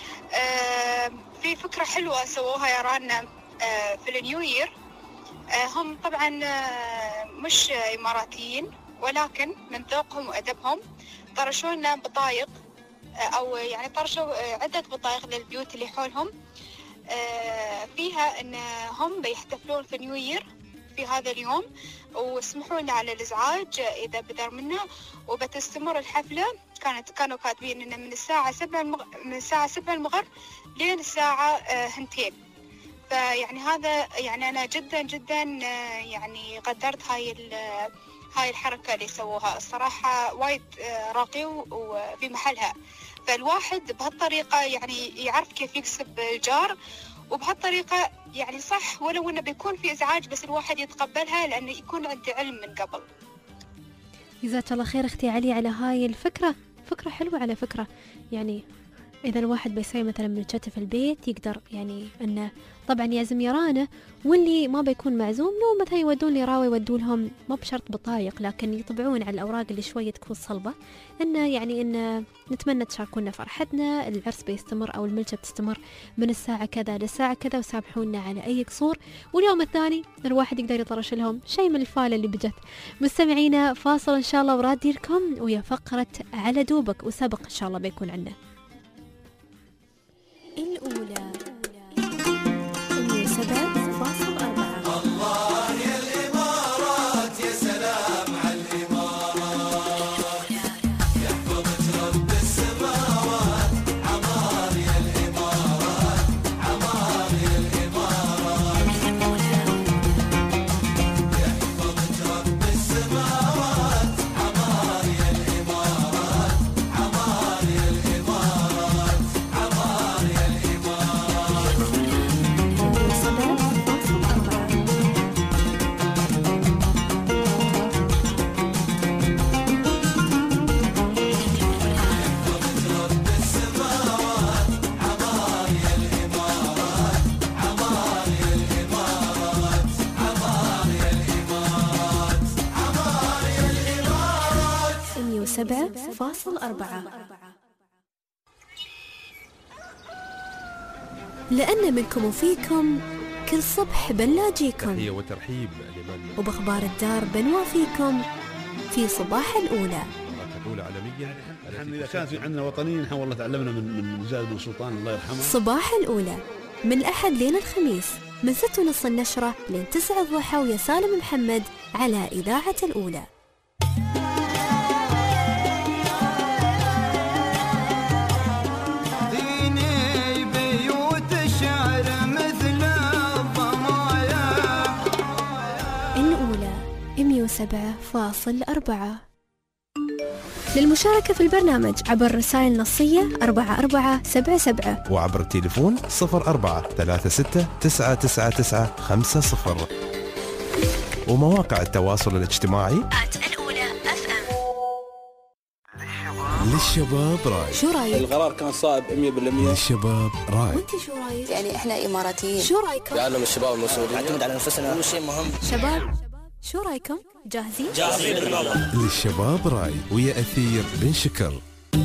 في فكرة حلوة سووها يارانا في النيو يير. هم طبعا مش إماراتيين، ولكن من ذوقهم وأدبهم طرشوا لنا بطايق، أو يعني طرشوا عدة بطايق للبيوت اللي حولهم، فيها أن هم بيحتفلون في نيو يير في هذا اليوم، واسمحوا لنا على الإزعاج إذا بدر منا، وبتستمر الحفلة. كانوا كاتبين إن من الساعة 7 المغرب لين الساعة 2. فيعني هذا يعني أنا جدا جدا يعني قدرت هاي الحركة اللي سووها، الصراحة وايد راقي وفي محلها. فالواحد بهالطريقة يعني يعرف كيف يكسب الجار، وبهالطريقة يعني صح ولو إنه بيكون في إزعاج بس الواحد يتقبلها لأنه يكون عنده علم من قبل. جزاك الله خير أختي علي على هاي الفكرة، فكرة حلوة على فكرة. يعني إذا الواحد بيسوي مثلا منشته في البيت يقدر يعني أنه طبعا يعزم يرانه، واللي ما بيكون معزوم لو مثلا يودون لي راوي يودون لهم مو بشرط بطايق، لكن يطبعون على الأوراق اللي شوية تكون صلبة إنه يعني إنه نتمنى تشاركونا فرحتنا، العرس بيستمر أو الملجة بتستمر من الساعة كذا للساعة كذا، وسامحونا على أي قصور. واليوم الثاني الواحد يقدر يطرش لهم شيء من الفالة اللي بجت. مستمعينا فاصل إن شاء الله وراد لكم ويا فقرة على دوبك، وسبق إن شاء الله بيكون عندنا الأولى 107.4. الله يا الإمارات يا سلام على الإمارات، يحفظك رب السماوات، عمار يا الإمارات، عمار يا الإمارات، يحفظك رب السماوات، عمار يا الإمارات، عمار يا الإمارات، عمار يا لأن منكم وفيكم كل صبح بنلاجيكم، تحية وترحيب لمن وبأخبار الدار بنوافيكم في صباح الأولى. الأولى عالميا. نحن إذا كان في عندنا وطنيين نحن والله تعلمنا من زايد بن سلطان الله يرحمه. صباح الأولى من الأحد لين الخميس من 6:30 النشرة لين 9 الضحى، ويا سالم محمد على إذاعة الأولى. الأولى 107.4. للمشاركة في البرنامج عبر رسائل نصية 4477 وعبر التليفون 0436999950 ومواقع التواصل الاجتماعي الأولى FM. للشباب راي. شو رايك؟ القرار كان صائب 100%. للشباب راي. وانت شو رايك؟ يعني احنا اماراتيين، شو رايكم؟ لأنهم الشباب المسؤولين نعتمد على نفسنا، أول شيء مهم. شباب شو رايكم؟ جاهزين؟ جاهزين بالماما. للشباب راي ويا أثير بن شكر.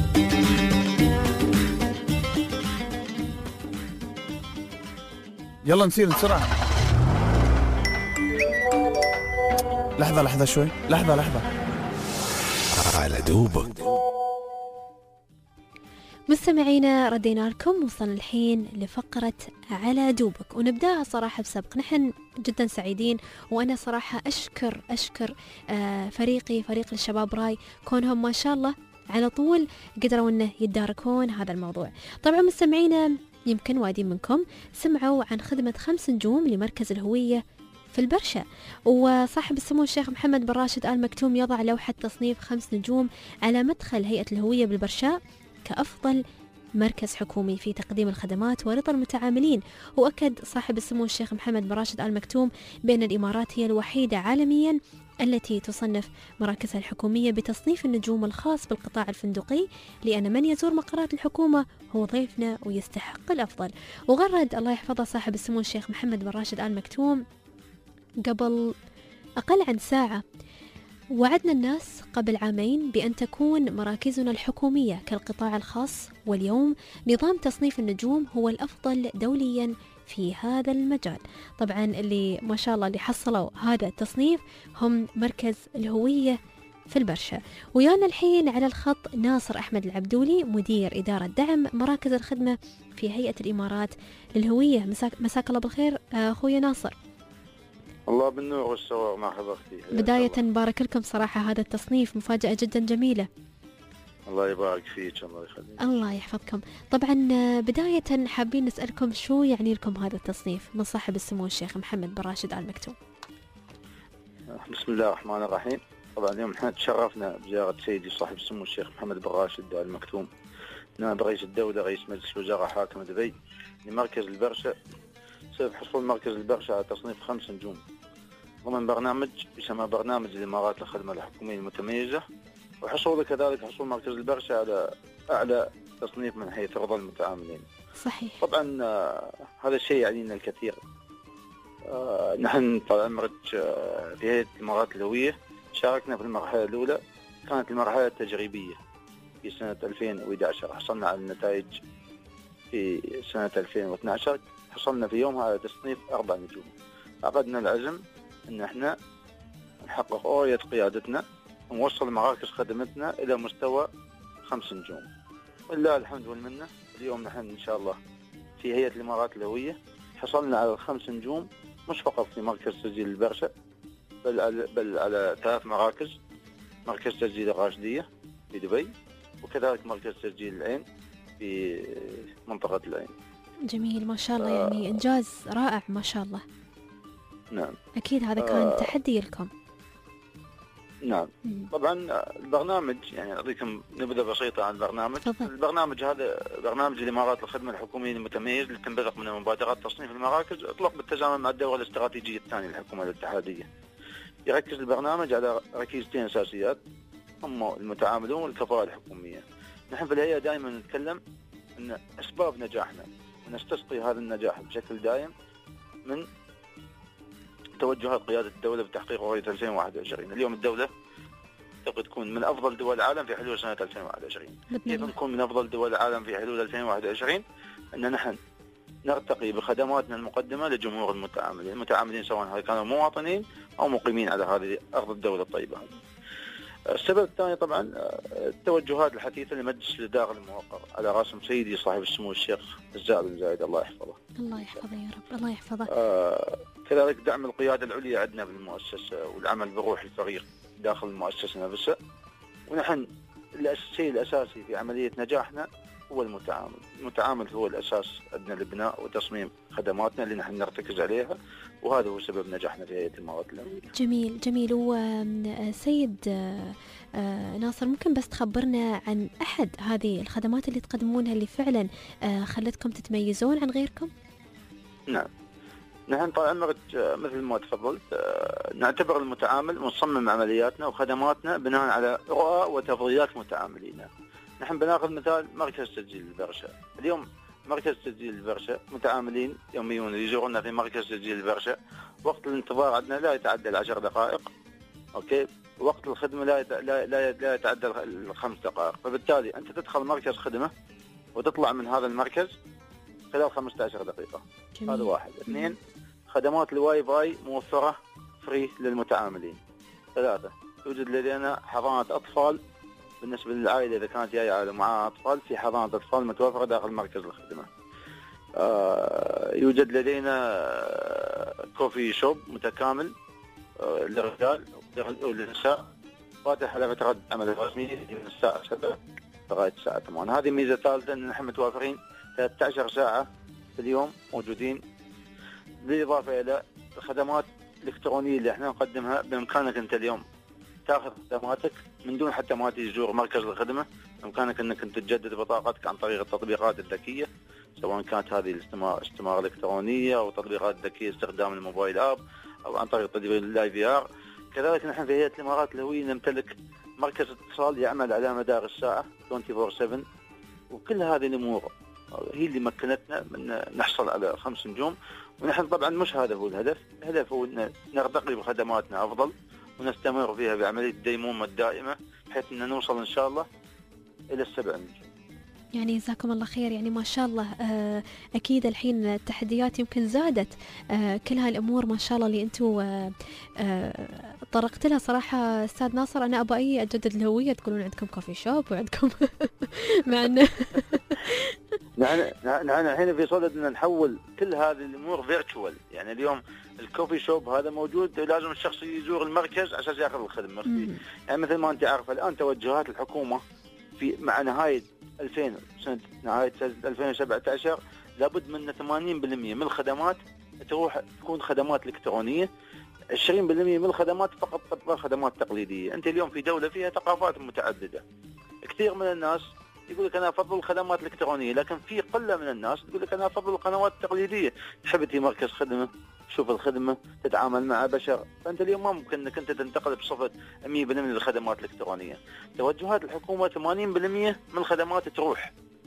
يلا نسير بسرعة. لحظة شوي، لحظة. على دوبك. مستمعينا ردينا لكم، وصلنا الحين لفقرة على دوبك، ونبدأها صراحة بسبق. نحن جدا سعيدين، وأنا صراحة أشكر فريق الشباب راي، كونهم ما شاء الله على طول قدروا أنه يتداركون هذا الموضوع. طبعا مستمعينا يمكن وايدين منكم سمعوا عن خدمة 5 نجوم لمركز الهوية في البرشا، وصاحب السمو الشيخ محمد بن راشد آل مكتوم يضع لوحة تصنيف 5 نجوم على مدخل هيئة الهوية بالبرشا كأفضل مركز حكومي في تقديم الخدمات ورضا المتعاملين. وأكد صاحب السمو الشيخ محمد بن راشد آل مكتوم بأن الإمارات هي الوحيدة عالميا التي تصنف مراكزها الحكومية بتصنيف النجوم الخاص بالقطاع الفندقي، لأن من يزور مقرات الحكومة هو ضيفنا ويستحق الأفضل. وغرد الله يحفظه صاحب السمو الشيخ محمد بن راشد آل مكتوم قبل أقل عن ساعة: وعدنا الناس قبل عامين بأن تكون مراكزنا الحكومية كالقطاع الخاص، واليوم نظام تصنيف النجوم هو الأفضل دوليا في هذا المجال. طبعا اللي ما شاء الله اللي حصلوا هذا التصنيف هم مركز الهوية في البرشا. ويانا الحين على الخط ناصر أحمد العبدولي، مدير إدارة دعم مراكز الخدمة في هيئة الإمارات للهوية. مساك الله بالخير أخوي ناصر. الله بالنور والسرور مع حضرتك. بداية بارك لكم صراحة، هذا التصنيف مفاجأة جدا جميلة. الله يبارك فيك، الله يخليك. الله يحفظكم. طبعا بداية حابين نسألكم شو يعني لكم هذا التصنيف من صاحب السمو الشيخ محمد بن راشد آل مكتوم؟ بسم الله الرحمن الرحيم. طبعا اليوم احنا تشرفنا بزيارة سيدي صاحب السمو الشيخ محمد بن راشد آل مكتوم نائب رئيس الدولة رئيس مجلس الوزراء حاكم دبي لمركز البرشا، سبب حصول مركز البرشا على تصنيف 5 نجوم ضمن برنامج يسمى برنامج الإمارات للخدمة الحكومية المتميزة، وحصول كذلك حصول مركز البرشا على أعلى تصنيف من حيث رضا المتعاملين. صحيح. طبعا هذا الشيء يعنينا الكثير. نحن طال عمرك في هيئة الإمارات الهوية شاركنا في المرحلة الأولى، كانت المرحلة التجريبية في سنة 2011. حصلنا على النتائج في سنة 2012، حصلنا في يومها على تصنيف 4 نجوم. عقدنا العزم أن احنا نحقق رؤية قيادتنا ونوصل مراكز خدمتنا إلى مستوى 5 نجوم. ولله الحمد والمنة، اليوم نحن إن شاء الله في هيئة الإمارات الهوية حصلنا على 5 نجوم، مش فقط في مركز تسجيل البرشا بل على 3 مراكز: مركز تسجيل الراشدية في دبي، وكذلك مركز تسجيل العين في منطقة العين. جميل ما شاء الله، يعني إنجاز رائع ما شاء الله. نعم. أكيد هذا كان تحدي لكم. نعم. طبعا البرنامج، يعني أعطيكم نبذة بسيطة عن البرنامج. البرنامج هذا برنامج الإمارات للخدمة الحكومية المتميز اللي تنبثق من مبادرات تصنيف المراكز، اطلق بالتزامن مع الدورة الاستراتيجية الثانية للحكومة الاتحادية. يركز البرنامج على ركيزتين أساسيات هم المتعاملون والكفاءة الحكومية. نحن في الهيئة دائما نتكلم أن أسباب نجاحنا ونستسقي هذا النجاح بشكل دائم من توجهات قيادة الدولة بتحقيق رؤية 2021. اليوم الدولة تبغى تكون من أفضل دول العالم في حلول سنة 2021. كيف نكون من أفضل دول العالم في حلول 2021؟ أن نحن نرتقي بخدماتنا المقدمة لجمهور المتعاملين سواء كانوا مواطنين أو مقيمين على هذه أرض الدولة الطيبة. السبب الثاني طبعا التوجهات الحثيثة لمجلس الإدارة الموقر على رأسهم سيدي صاحب السمو الشيخ الزايد بن زايد الله يحفظه. الله يحفظه يا رب، الله يحفظه. كذلك دعم القيادة العليا عندنا بالمؤسسة والعمل بروح الفريق داخل المؤسسة نفسها. ونحن الشيء الأساسي في عملية نجاحنا هو المتعامل هو الأساس عندنا لبناء وتصميم خدماتنا اللي نحن نرتكز عليها، وهذا هو سبب نجاحنا في هيئة الإمارات الهوية. جميل جميل. وسيد ناصر، ممكن بس تخبرنا عن أحد هذه الخدمات اللي تقدمونها اللي فعلا خلتكم تتميزون عن غيركم؟ نعم، نحن طال عمرك مثل ما تفضلت نعتبر المتعامل مصمم عملياتنا وخدماتنا بناء على رؤى وتفضيلات متعاملينا. نحن بناخذ مثال مركز تسجيل البرشا. اليوم مركز تسجيل البرشا متعاملين يوميون يزورنا في مركز تسجيل البرشا، وقت الانتظار عندنا لا يتعدى 10 دقائق، اوكي، وقت الخدمة لا يتعدى 5 دقائق. فبالتالي أنت تدخل مركز خدمة وتطلع من هذا المركز خلال 15 دقيقة. جميل. هذا واحد. 2، خدمات الواي فاي موفرة فري للمتعاملين. 3، توجد لدينا حضانة أطفال بالنسبة للعائلة إذا كانت جاية معها أطفال، في حضانة أطفال متوفرة داخل مركز الخدمة. يوجد لدينا كوفي شوب متكامل للرجال وللنساء، فاتح على فترة عمل رسمية من الساعة 7 لغاية الساعة 8. هذه ميزة ثالثة أن نحن متوافرين 13 ساعة في اليوم موجودين، بالإضافة إلى الخدمات الإلكترونية اللي احنا نقدمها. بإمكانك أنت اليوم تاخذ خدماتك من دون حتى ما تزور مركز الخدمة، بإمكانك أنك أنت تجدد بطاقتك عن طريق التطبيقات الذكية، سواء كانت هذه الاستمارة الإلكترونية أو تطبيقات ذكية استخدام الموبايل آب أو عن طريق تطبيق اللايف في آر. كذلك نحن في هيئة الإمارات الهوية نمتلك مركز اتصال يعمل على مدار الساعة 24/7، وكل هذه الأمور هي اللي مكنتنا من نحصل على 5 نجوم. ونحن طبعا مش هذا هو الهدف، الهدف هو أن نرتقي بخدماتنا أفضل ونستمر فيها بعملية الديمومة الدائمة بحيث أن نوصل إن شاء الله إلى 7 نجوم. يعني جزاكم الله خير، يعني ما شاء الله. أكيد الحين التحديات يمكن زادت، كل هالأمور ما شاء الله اللي أنتوا طرقت لها. صراحة أستاذ ناصر أنا أبغى أجدد الهوية، تقولون عندكم كوفي شوب وعندكم مع أنه نحن الحين في صدد أن نحول كل هذه الأمور فيرتشوال. يعني اليوم الكوفي شوب هذا موجود، لازم الشخص يزور المركز عشان يأخذ الخدمة. يعني مثل ما أنت عارفة الآن توجهات الحكومة مع نهاية نهاية 2017 لابد من 80% من الخدمات تكون خدمات إلكترونية، 20% من الخدمات فقط تبقى خدمات تقليدية. أنت اليوم في دولة فيها ثقافات متعددة، كثير من الناس يقول لك أنا أفضل الخدمات الإلكترونية، لكن في قلة من الناس يقول لك أنا أفضل القنوات التقليدية. تحب تي مركز خدمة، تشوف الخدمة، تتعامل مع بشر. فأنت اليوم ما ممكن أنك أنت تنتقل بصفة 100% للخدمات الإلكترونية. توجهات الحكومة 80% من الخدمات تروح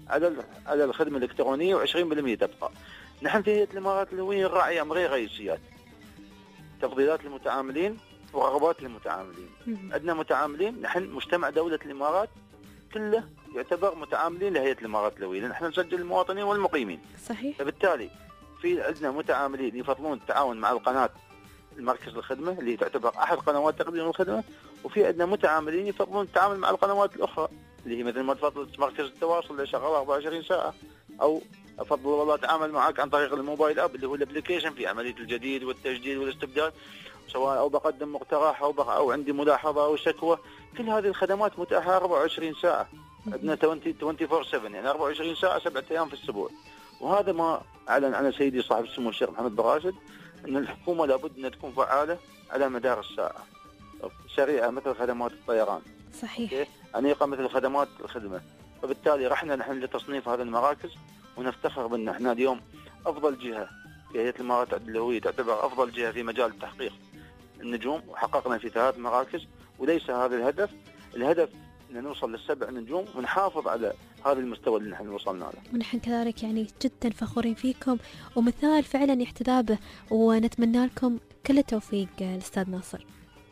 على الخدمة الإلكترونية و20% تبقى. نحن في هيئة الإمارات الهوية نراعي أمرين رئيسيات: تفضيلات المتعاملين ورغبات المتعاملين. عندنا متعاملين، نحن مجتمع دولة الإمارات كله يعتبر متعاملين لهيئة الإمارات الهوية، لأن نحن نسجل المواطنين والمقيمين. صحيح. فبالتالي في عندنا متعاملين يفضلون التعاون مع القناة المركز الخدمة اللي تعتبر أحد قنوات تقديم الخدمة، وفي عندنا متعاملين يفضلون التعامل مع القنوات الأخرى اللي هي مثل ما تفضلت مركز التواصل اللي شغال 24 ساعة، أو أفضل والله أتعامل معك عن طريق الموبايل أب اللي هو الابليكيشن في عملية الجديد والتجديد والاستبدال، سواء أو بقدم مقترح أو عندي ملاحظة أو شكوى. كل هذه الخدمات متاحة 24 ساعة. عندنا 24/7 يعني 24 ساعة 7 أيام في الأسبوع. وهذا ما أعلن عنه سيدي صاحب السمو الشيخ محمد بن راشد، أن الحكومة لابد أن تكون فعالة على مدار الساعة، سريعة مثل خدمات الطيران، صحيح، أنيقة مثل خدمات الخدمة. فبالتالي رحنا نحن لتصنيف هذه المراكز، ونفتخر بأن احنا اليوم أفضل جهة في هيئة الإمارات الهوية، تعتبر أفضل جهة في مجال تحقيق النجوم، وحققنا في 3 مراكز. وليس هذا الهدف أن نوصل ل7 نجوم ونحافظ على هذا المستوى اللي نحن وصلنا له. ونحن كذلك يعني جدا فخورين فيكم ومثال فعلا يحتذى به، ونتمنى لكم كل التوفيق الأستاذ ناصر.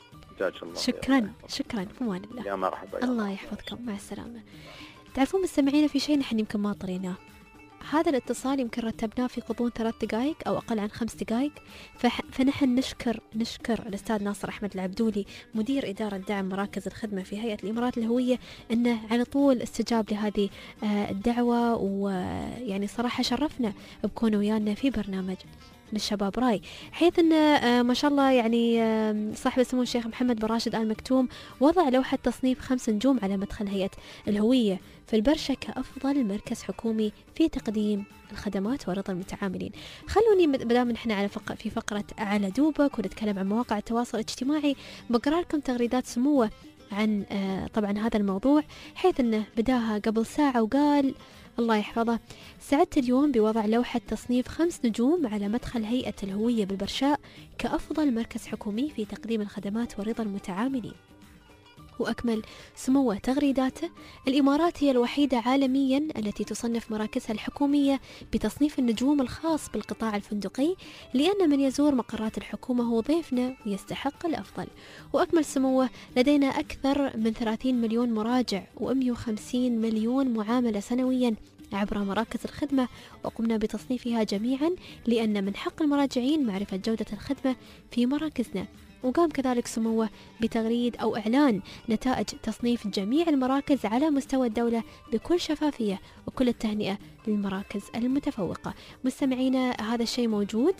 شكرا شكرا، في امان الله. يا مرحبا. الله يحفظكم، مع السلامة. تعرفون مستمعينا في شيء نحن يمكن ما طريناه، هذا الاتصال يمكن رتبناه في غضون 3 دقائق أو أقل عن 5 دقائق. فنحن نشكر الأستاذ ناصر أحمد العبدولي مدير إدارة دعم مراكز الخدمة في هيئة الإمارات الهوية، أنه على طول استجاب لهذه الدعوة، ويعني صراحة شرفنا بكونه ويانا في برنامج للشباب راي، حيث أن ما شاء الله يعني صاحب السمو الشيخ محمد بن راشد آل مكتوم وضع لوحة تصنيف 5 نجوم على مدخل هيئة الهوية في البرشا كأفضل مركز حكومي في تقديم الخدمات ورضا المتعاملين. خلوني بدام نحن على في فقرة على دوبك ونتكلم عن مواقع التواصل الاجتماعي، بقرأ لكم تغريدات سموه عن طبعا هذا الموضوع، حيث أنه بداها قبل ساعة وقال الله يحفظه: سعدت اليوم بوضع لوحة تصنيف 5 نجوم على مدخل هيئة الهوية بالبرشاء كأفضل مركز حكومي في تقديم الخدمات ورضا المتعاملين. وأكمل سموه تغريداته: الإمارات هي الوحيدة عالميا التي تصنف مراكزها الحكومية بتصنيف النجوم الخاص بالقطاع الفندقي، لأن من يزور مقرات الحكومة هو ضيفنا ويستحق الأفضل. وأكمل سموه: لدينا أكثر من 30 مليون مراجع و150 مليون معاملة سنويا عبر مراكز الخدمة، وقمنا بتصنيفها جميعا لأن من حق المراجعين معرفة جودة الخدمة في مراكزنا. وقام كذلك سموه بتغريد أو إعلان نتائج تصنيف جميع المراكز على مستوى الدولة بكل شفافية، وكل التهنئة للمراكز المتفوقة. مستمعينا، هذا الشيء موجود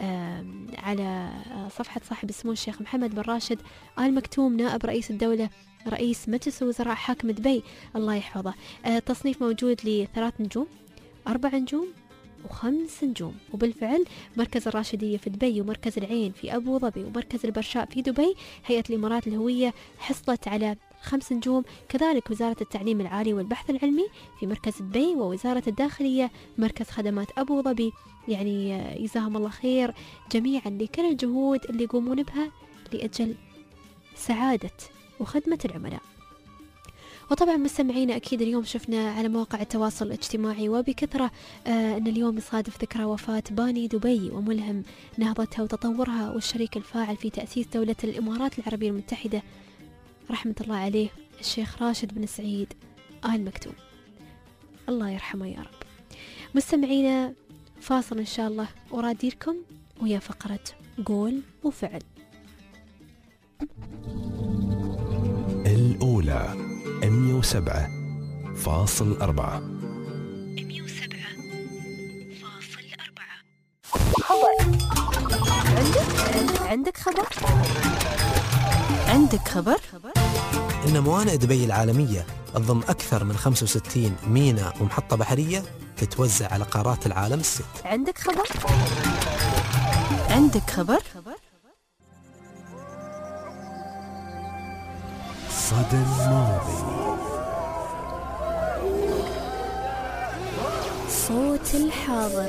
على صفحة صاحب السمو الشيخ محمد بن راشد آل مكتوم نائب رئيس الدولة رئيس مجلس الوزراء حاكم دبي الله يحفظه. تصنيف موجود ل3 نجوم، 4 نجوم و5 نجوم. وبالفعل مركز الراشدية في دبي، ومركز العين في أبو ظبي، ومركز البرشاء في دبي، هيئة الإمارات الهوية حصلت على 5 نجوم. كذلك وزارة التعليم العالي والبحث العلمي في مركز دبي، ووزارة الداخلية مركز خدمات أبو ظبي. يعني جزاهم الله خير جميعا لكل الجهود اللي يقومون بها لأجل سعادة وخدمة العملاء. وطبعا مستمعينا، أكيد اليوم شفنا على مواقع التواصل الاجتماعي وبكثرة أن اليوم يصادف ذكرى وفاة باني دبي وملهم نهضتها وتطورها والشريك الفاعل في تأسيس دولة الإمارات العربية المتحدة، رحمة الله عليه الشيخ راشد بن سعيد آل مكتوم، الله يرحمه يا رب. مستمعينا، فاصل إن شاء الله وراديركم ويا فقرة قول وفعل. الأولى 107.4 خبر. عندك خبر؟ عندك خبر؟ إن موانئ دبي العالمية تضم أكثر من 65 ميناء ومحطة بحرية تتوزع على قارات العالم الست. عندك خبر؟ عندك خبر؟ صدى الماضي، صوت الحاضر،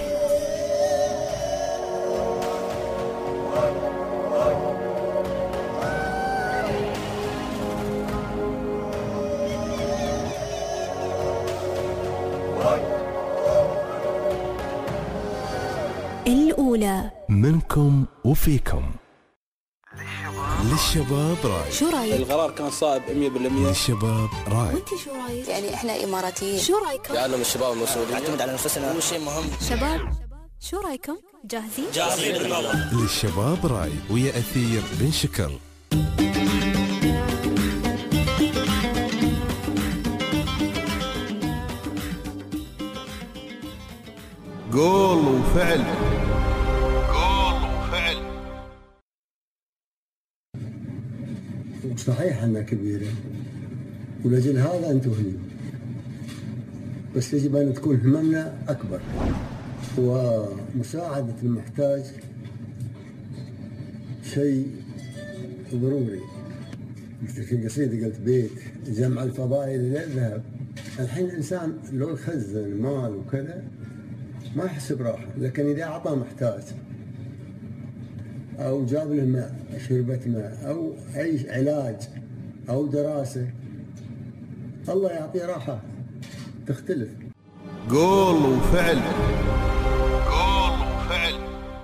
الأولى. منكم وفيكم. للشباب راي. شو رايك؟ القرار كان صائب 100%. للشباب راي. وانت شو رايك؟ يعني احنا اماراتيين. شو رايكم؟ تعلم الشباب المسؤولية، نعتمد على نفسنا، هو شيء مهم. شباب شو رايكم؟ جاهزين؟ جاهزين. للشباب راي ويا أثير بن شكر. قول وفعل. قول وفعل. صحيح أنها كبيرة ولأجل هذا أنتم هنا، بس يجب أن تكون هممنا أكبر، ومساعدة المحتاج شيء ضروري. مثل في قصيدة قلت بيت جمع الفضائل للذهب. الحين الإنسان لو خزن مال وكذا ما يحس براحة، لكن إذا أعطى محتاج أو جاب له ماء، شربة ماء، أو أي علاج أو دراسة، الله يعطيه راحة تختلف. قول وفعل. قول وفعل.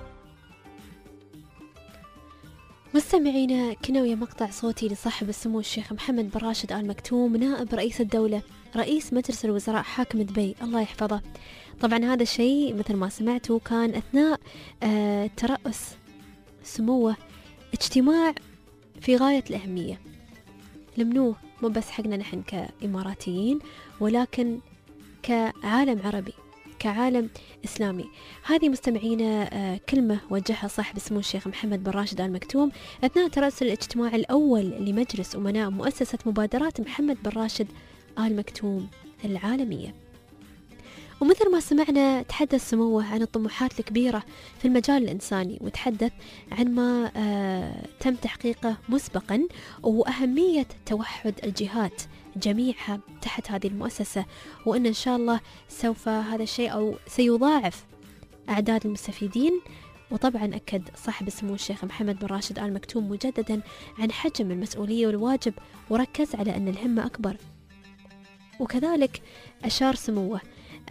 مستمعينا، كنا ويا مقطع صوتي لصاحب السمو الشيخ محمد بن راشد آل مكتوم نائب رئيس الدولة رئيس مجلس الوزراء حاكم دبي الله يحفظه. طبعا هذا الشيء مثل ما سمعتوا كان أثناء ترأس سموه اجتماع في غاية الأهمية، لمنوه مو بس حقنا نحن كإماراتيين ولكن كعالم عربي، كعالم إسلامي. هذه مستمعينا كلمة وجهها صاحب السمو الشيخ محمد بن راشد آل مكتوم أثناء ترأس الاجتماع الأول لمجلس أمناء مؤسسة مبادرات محمد بن راشد آل مكتوم العالمية. ومثل ما سمعنا تحدث سموه عن الطموحات الكبيرة في المجال الإنساني، وتحدث عن ما تم تحقيقه مسبقا وأهمية توحد الجهات جميعها تحت هذه المؤسسة، وأن إن شاء الله سوف هذا الشيء أو سيضاعف أعداد المستفيدين. وطبعا أكد صاحب السمو الشيخ محمد بن راشد آل مكتوم مجددا عن حجم المسؤولية والواجب، وركز على أن الهمة أكبر. وكذلك أشار سموه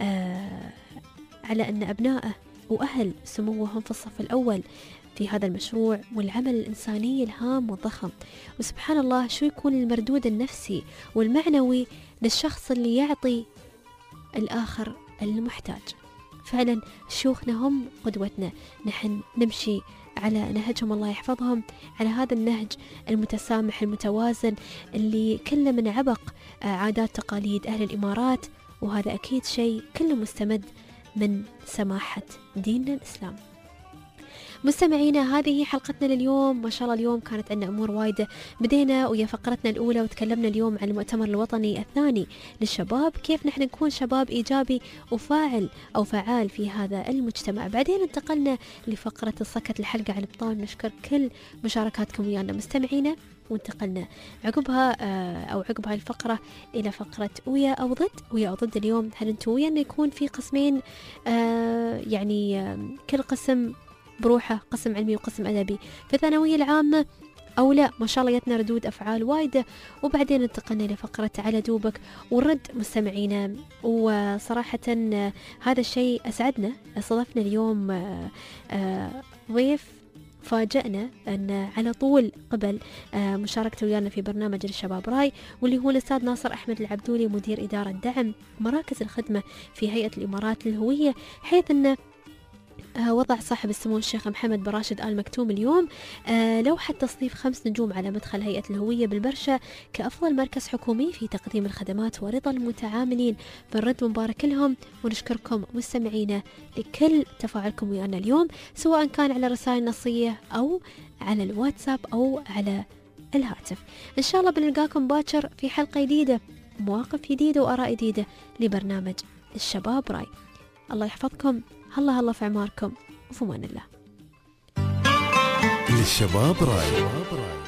على أن أبنائه وأهل سموه هم في الصف الأول في هذا المشروع والعمل الإنساني الهام والضخم. وسبحان الله شو يكون المردود النفسي والمعنوي للشخص اللي يعطي الآخر المحتاج. فعلا شيوخنا هم قدوتنا، نحن نمشي على نهجهم الله يحفظهم، على هذا النهج المتسامح المتوازن اللي كله من عبق عادات تقاليد أهل الإمارات، وهذا أكيد شيء كله مستمد من سماحة ديننا الإسلام. مستمعينا، هذه حلقتنا لليوم. ما شاء الله اليوم كانت عندنا أمور وايدة. بدينا ويا فقرتنا الأولى وتكلمنا اليوم عن المؤتمر الوطني الثاني للشباب، كيف نحن نكون شباب إيجابي وفاعل أو فعال في هذا المجتمع. بعدين انتقلنا لفقرة السكت الحلقة عن الإبطال، نشكر كل مشاركاتكم ويانا مستمعينا. وانتقلنا عقبها عقب هاي الفقرة إلى فقرة ويا أو ضد. ويا أو ضد اليوم هل انتوا ويا أنه يكون في قسمين، يعني كل قسم بروحه، قسم علمي وقسم أدبي في الثانوية العامة أو لا؟ ما شاء الله يتنا ردود أفعال وايدة. وبعدين انتقلنا لفقرة على دوبك والرد مستمعينا. وصراحة هذا الشيء أسعدنا. استضفنا اليوم ضيف فاجأنا أن على طول قبل مشاركته ويانا في برنامج الشباب راي، واللي هو الأستاذ ناصر أحمد العبدولي مدير إدارة دعم مراكز الخدمة في هيئة الإمارات للهوية، حيث أنه وضع صاحب السمو الشيخ محمد بن راشد آل مكتوم اليوم لوحة تصنيف 5 نجوم على مدخل هيئة الهوية بالبرشا كأفضل مركز حكومي في تقديم الخدمات ورضا المتعاملين. فالرد مبارك لهم، ونشكركم مستمعينا لكل تفاعلكم ويانا اليوم، سواء كان على رسائل نصية أو على الواتساب أو على الهاتف. إن شاء الله بنلقاكم باكر في حلقة جديدة، مواقف جديدة وآراء جديدة لبرنامج الشباب راي. الله يحفظكم، هلا في عماركم، وفي امان الله. للشباب راي.